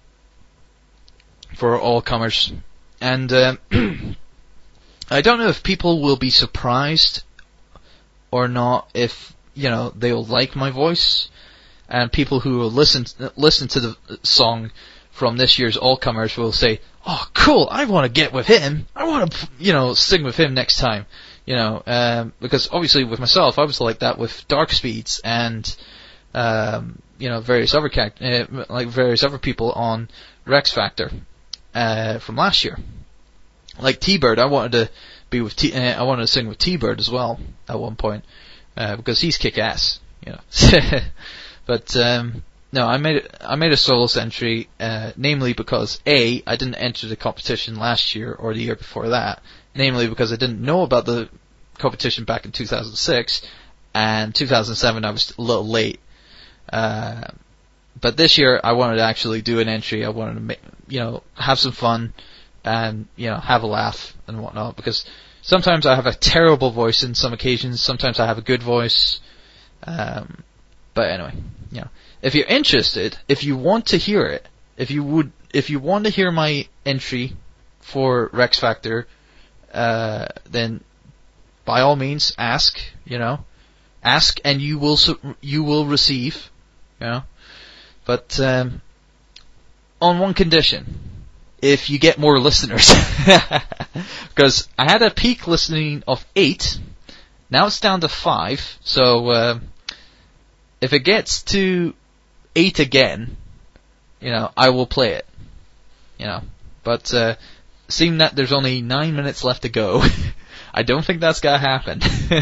for all comers. And uh, I don't know if people will be surprised or not if, you know, they'll like my voice. And people who will listen listen to the song from this year's all comers will say, "Oh, cool! I want to get with him. I want to, you know, sing with him next time." You know, um, because obviously with myself, I was like that with Dark Speeds and um, you know various other cat- uh, like various other people on Rex Factor uh, from last year. Like T-Bird, I wanted to be with T. Uh, I wanted to sing with T-Bird as well at one point uh, because he's kick-ass. You know, but. Um, No, I made it, I made a solos entry, uh, namely because A, I didn't enter the competition last year or the year before that, namely because I didn't know about the competition back in two thousand six, and two thousand seven I was a little late. Uh, but this year I wanted to actually do an entry. I wanted to make, you know, have some fun and, you know, have a laugh and whatnot, because sometimes I have a terrible voice in some occasions, sometimes I have a good voice. Um, but anyway, you know. If you're interested, if you want to hear it, if you would, if you want to hear my entry for Rex Factor, uh, then by all means ask. You know, ask and you will su- you will receive. You know, but um, on one condition: if you get more listeners, because I had a peak listening of eight, now it's down to five. So uh, if it gets to eight again, you know, I will play it, you know, but, uh, seeing that there's only nine minutes left to go, I don't think that's gonna happen.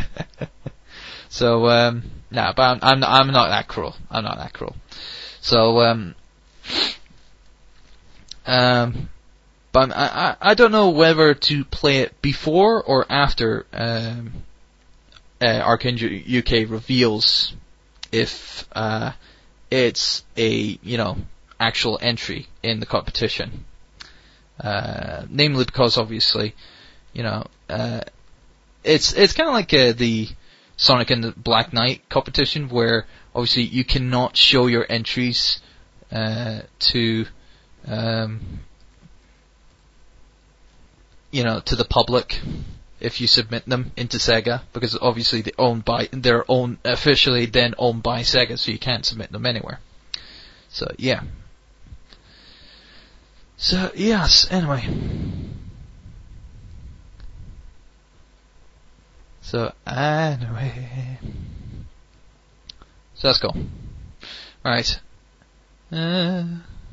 So, um, no, nah, but I'm, I'm, I'm not that cruel. I'm not that cruel. So, um, um, but I, I, I don't know whether to play it before or after, um, uh, Arcane U K reveals if, uh, it's a, you know, actual entry in the competition. Uh, namely because obviously, you know, uh, it's, it's kind of like uh, the Sonic and the Black Knight competition where obviously you cannot show your entries, uh, to, um, you know, to the public if you submit them into Sega, because obviously they owned by they're own officially then owned by Sega, so you can't submit them anywhere. So yeah. So yes. Anyway. So, anyway. So that's cool. Right. Uh...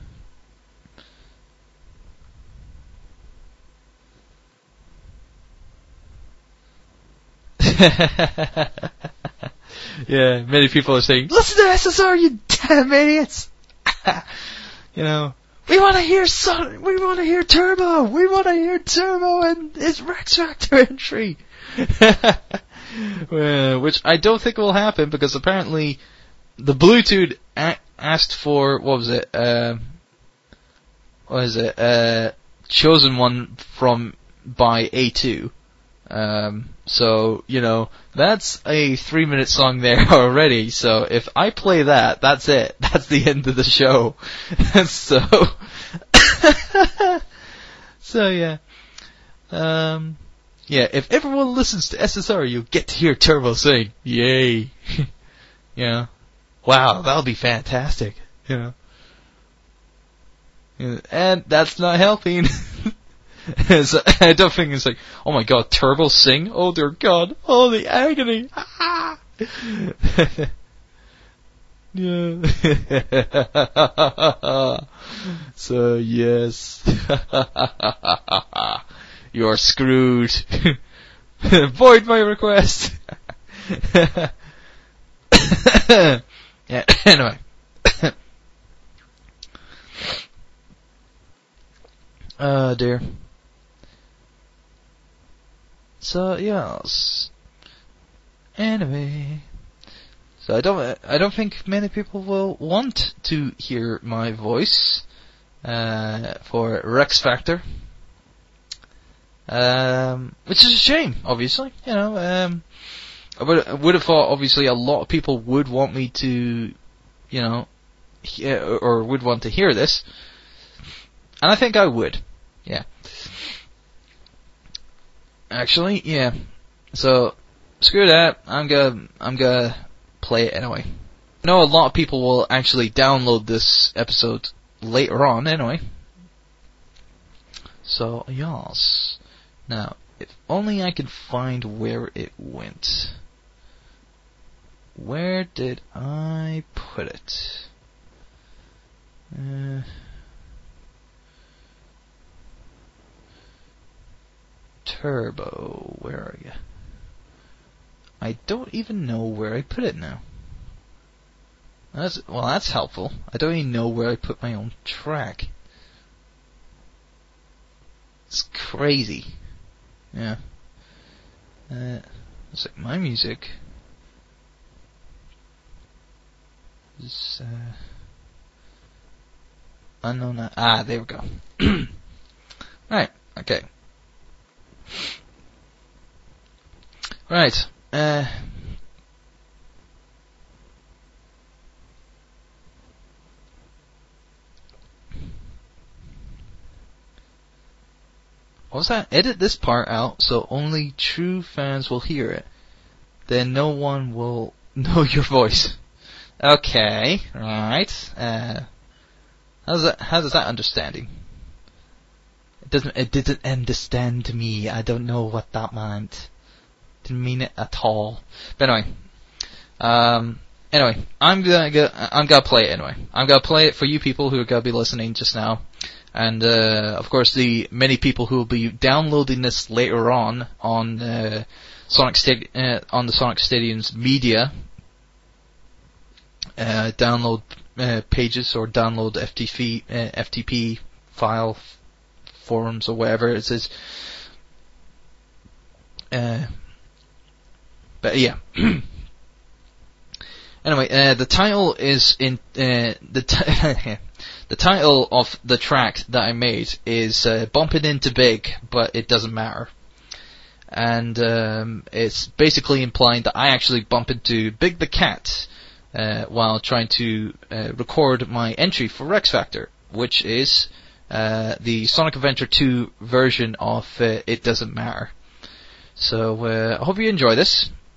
Yeah, many people are saying, listen to S S R, you damn idiots! You know, we want to hear Son- we want to hear Turbo, we want to hear Turbo and his Rex Factor entry. Well, which I don't think will happen because apparently the Bluetooth a- asked for, what was it, uh, what is it, uh, chosen one from, by A two. Um, so, you know, that's a three minute song there already, so if I play that, that's it. That's the end of the show. so, so yeah. Um, yeah, if everyone listens to S S R, you'll get to hear Turbo sing. Yay. Yeah. Wow, that'll be fantastic. You know. And that's not helping. So, I don't think it's like, oh my god, Turbo sing? Oh dear god, oh the agony! Yeah. So, yes. You're screwed. Void my request! Yeah, anyway. Oh dear. So yes. Anyway, so I don't, I don't think many people will want to hear my voice uh, for Rex Factor, um, which is a shame. Obviously, you know, um, I would, I would have thought obviously a lot of people would want me to, you know, hear, or would want to hear this, and I think I would. Yeah. Actually, yeah. So, screw that. I'm gonna, I'm gonna play it anyway. I know a lot of people will actually download this episode later on anyway. So, yes. Now, if only I could find where it went. Where did I put it? Uh... Turbo, where are you? I don't even know where I put it now. That's, well, that's helpful. I don't even know where I put my own track. It's crazy. Yeah. Uh, it's like my music is uh, unknown. Ah, there we go. Right. Okay. Right. Uh, what was that? Edit this part out so only true fans will hear it. Then no one will know your voice. Okay. Right. Uh, how's that? How does that understanding? It doesn't. It didn't understand to me. I don't know what that meant. Didn't mean it at all. But anyway, um, anyway, I'm gonna go, I'm gonna play it anyway. I'm gonna play it for you people who are gonna be listening just now, and uh, of course the many people who will be downloading this later on on uh, Sonic Sta- uh, on the Sonic Stadium's media uh, download uh, pages or download F T P uh, F T P file f- forums or whatever it is. Uh, But yeah. Anyway, uh, the title is in uh, the t- the title of the track that I made is uh, "Bumping Into Big," but it doesn't matter. And um, it's basically implying that I actually bump into Big the Cat uh, while trying to uh, record my entry for Rex Factor, which is uh, the Sonic Adventure two version of uh, "It Doesn't Matter." So uh, I hope you enjoy this.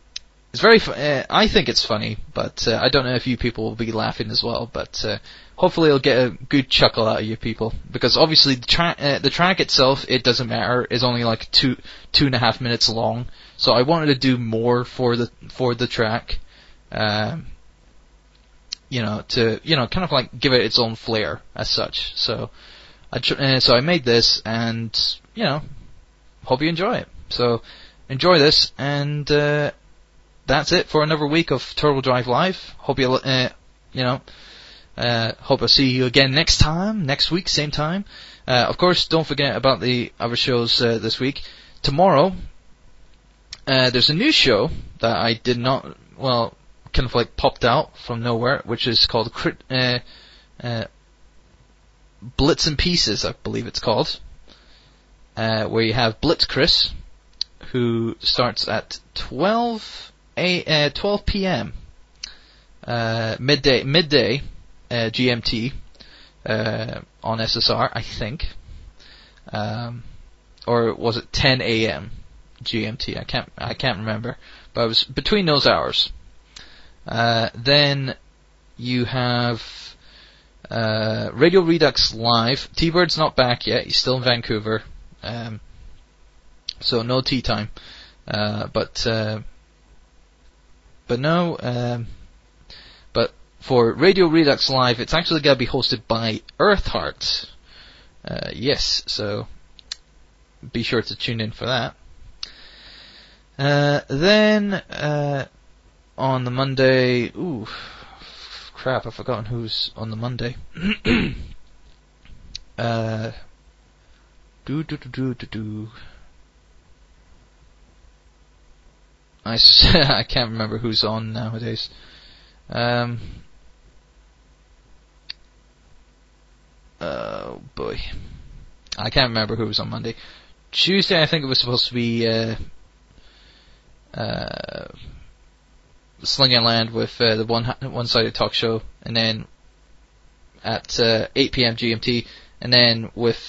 it's very. Fu- uh, I think it's funny, but uh, I don't know if you people will be laughing as well. But uh, hopefully, it'll get a good chuckle out of you people, because obviously the track, uh, the track itself, it doesn't matter, is only like two two and a half minutes long. So I wanted to do more for the for the track, um, you know, to you know, kind of like give it its own flair as such. So I tr- uh, so I made this, and you know, hope you enjoy it. So enjoy this, and uh, that's it for another week of Turbo Drive Live. Hope you uh, you know. Uh, hope I'll see you again next time, next week, same time. Uh, of course, don't forget about the other shows uh, this week. Tomorrow, uh, there's a new show that I did not, well, kind of like popped out from nowhere, which is called Crit- uh, uh, Blitz and Pieces, I believe it's called. Uh, where you have Blitz Chris, who starts at twelve a uh, twelve p.m. Uh, midday midday. Uh, G M T uh, on S S R, I think, um, or was it ten a.m. G M T? I can't, I can't remember, but it was between those hours. Uh, then you have uh, Radio Redux Live. T-Bird's not back yet; he's still in Vancouver, um, so no tea time. Uh, but uh, but no. Um, but For Radio Redux Live, it's actually going to be hosted by Earthheart. Uh, yes, so be sure to tune in for that. Uh, then, uh, on the Monday, ooh, crap, I've forgotten who's on the Monday. uh, do do do do do do. I, I can't remember who's on nowadays. Um, oh boy, I can't remember who was on Monday. Tuesday, I think it was supposed to be uh, uh, Sling and Land with uh, the one one-sided talk show, and then at uh, eight p.m. G M T, and then with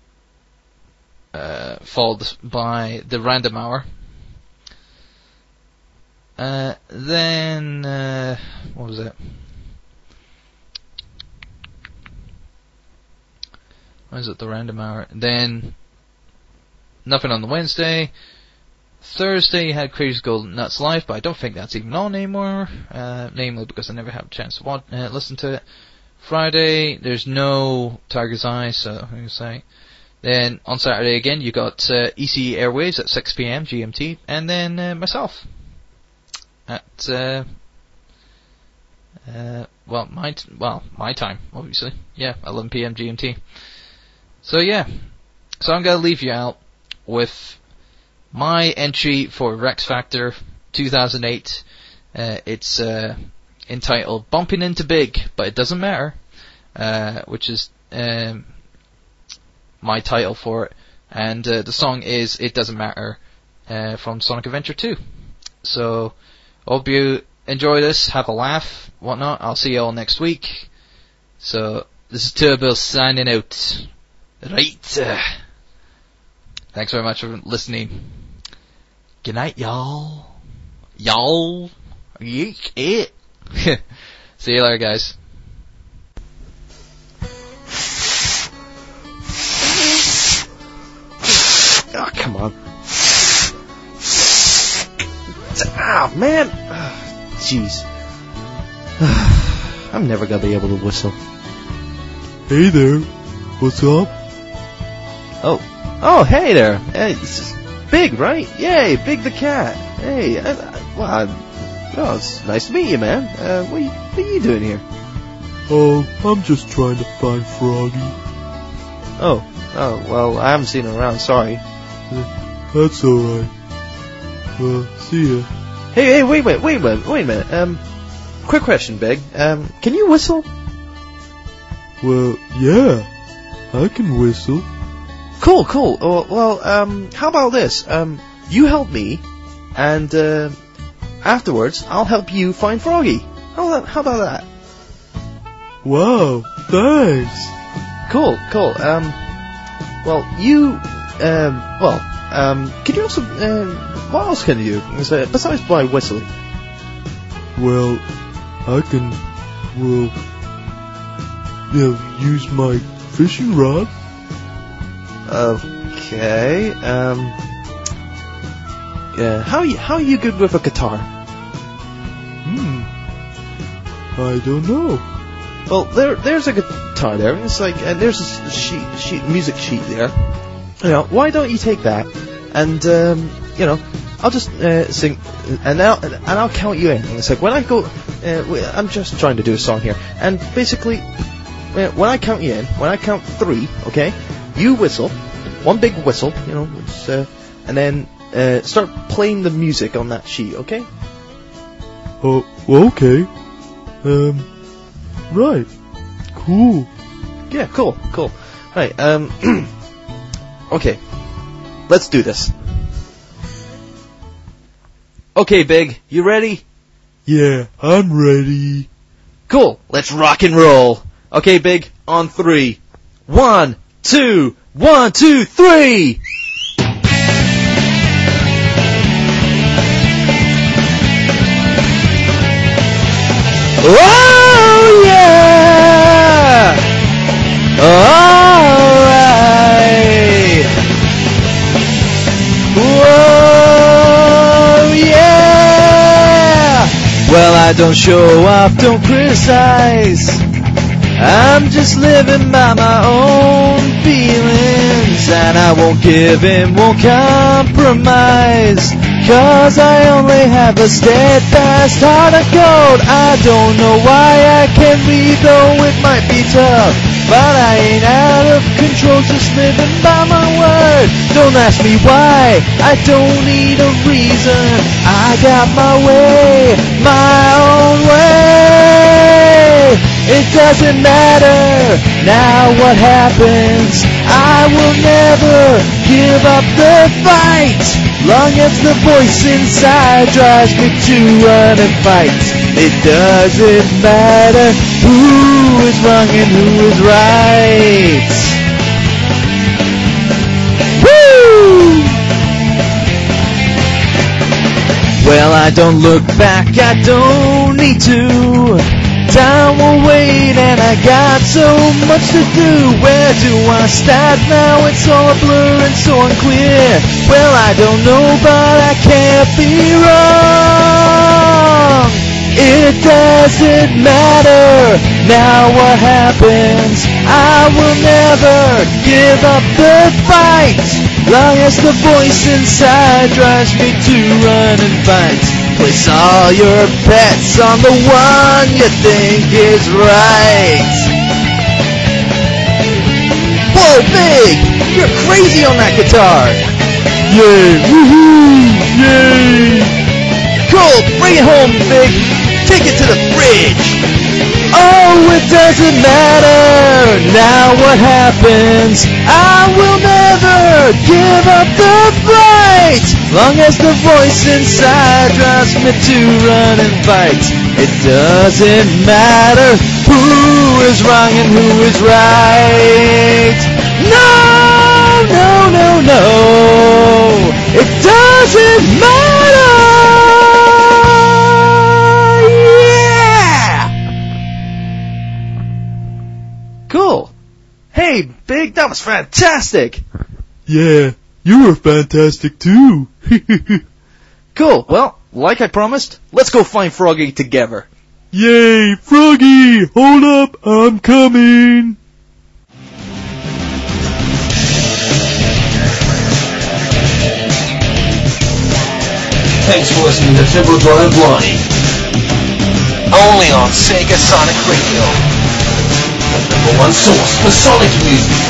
uh, followed by the Random Hour. Uh, then, uh, what was it? What is it, the Random Hour? Then, nothing on the Wednesday. Thursday, you had Crazy Golden Nuts Live, but I don't think that's even on anymore, uh, namely because I never had a chance to watch, uh, listen to it. Friday, there's no Tiger's Eye, so I'm going to say. Then, on Saturday again, you got uh, E C Airwaves at six p.m. G M T, and then uh, myself. At uh, uh, well, my t- well, my time, obviously. Yeah, eleven p.m. G M T. So yeah, so I'm gonna leave you out with my entry for Rex Factor two thousand eight. Uh, it's uh, entitled "Bumping Into Big," but it doesn't matter, uh, which is um, my title for it, and uh, the song is "It Doesn't Matter" uh, from Sonic Adventure two. So. Hope you enjoy this, have a laugh, whatnot. I'll see you all next week. So, this is Turbo signing out. Right. Uh, thanks very much for listening. Good night, y'all. Y'all. Yeek it. See you later, guys. Oh, come on. Ah, man. Jeez. I'm never gonna be able to whistle. Hey there. What's up? Oh. Oh, hey there. Hey, this is Big, right? Yay, Big the cat. Hey, I, I, well, I, oh, it's nice to meet you, man. Uh, what are you, what are you doing here? Oh, I'm just trying to find Froggy. Oh. Oh, well, I haven't seen him around, sorry. Uh, that's alright. Uh, see ya. Hey, hey, wait, wait, wait a minute, wait a minute. Um, quick question, Big. Um, can you whistle? Well, yeah, I can whistle. Cool, cool. Oh, well, um, how about this? Um, you help me, and uh, afterwards, I'll help you find Froggy. How, how about that? Wow, thanks. Cool, cool. Um, well, you, um, well, um, can you also, uh, what else can you do besides by whistling? Well, I can, well, you know, use my fishing rod. Okay, um, yeah, how are you, how are you good with a guitar? Hmm, I don't know. Well, there, there's a guitar there, and it's like, and there's a sheet, sheet, music sheet there. You know, why don't you take that, and, um, you know, I'll just, uh, sing, and I'll, and I'll count you in. And it's like, when I go, uh, I'm just trying to do a song here, and basically, uh, when I count you in, when I count three, okay, you whistle, one big whistle, you know, it's, uh, and then, uh, start playing the music on that sheet, okay? Oh, well, okay. Um, right. Cool. Yeah, cool, cool. Right, um, okay, let's do this. Okay, Big, you ready? Yeah, I'm ready. Cool, let's rock and roll. Okay, Big, on three. One, two, one, two, three! Oh, yeah! Alright! Whoa, yeah! Well, I don't show off, don't criticize. I'm just living by my own feelings, and I won't give in, won't compromise. Cause I only have a steadfast heart of gold. I don't know why I can't leave, though it might be tough. But I ain't out of control, just living by my word. Don't ask me why, I don't need a reason. I got my way, my own way. It doesn't matter now what happens. I will never give up the fight. Long as the voice inside drives me to run and fight. It doesn't matter who is wrong and who is right. Woo! Well, I don't look back, I don't need to. Time will wait and I got so much to do. Where do I start now? It's all a blur and so unclear. Well, I don't know, but I can't be wrong. It doesn't matter now what happens. I will never give up the fight. Long as the voice inside drives me to run and fight. Place all your bets on the one you think is right. Whoa, Big! You're crazy on that guitar! Yay! Woohoo! Yay! Cool! Bring it home, Big! Take it to the fridge! Oh, it doesn't matter now what happens. I will never give up the fight. Long as the voice inside drives me to run and fight. It doesn't matter who is wrong and who is right. No, no, no, no. It doesn't matter. Cool. Hey, Big, that was fantastic. Yeah, you were fantastic too. Cool. Well, like I promised, let's go find Froggy together. Yay, Froggy! Hold up, I'm coming. Thanks for listening to Turbo Drive Live. Only on Sega Sonic Radio. The number one source for Sonic music.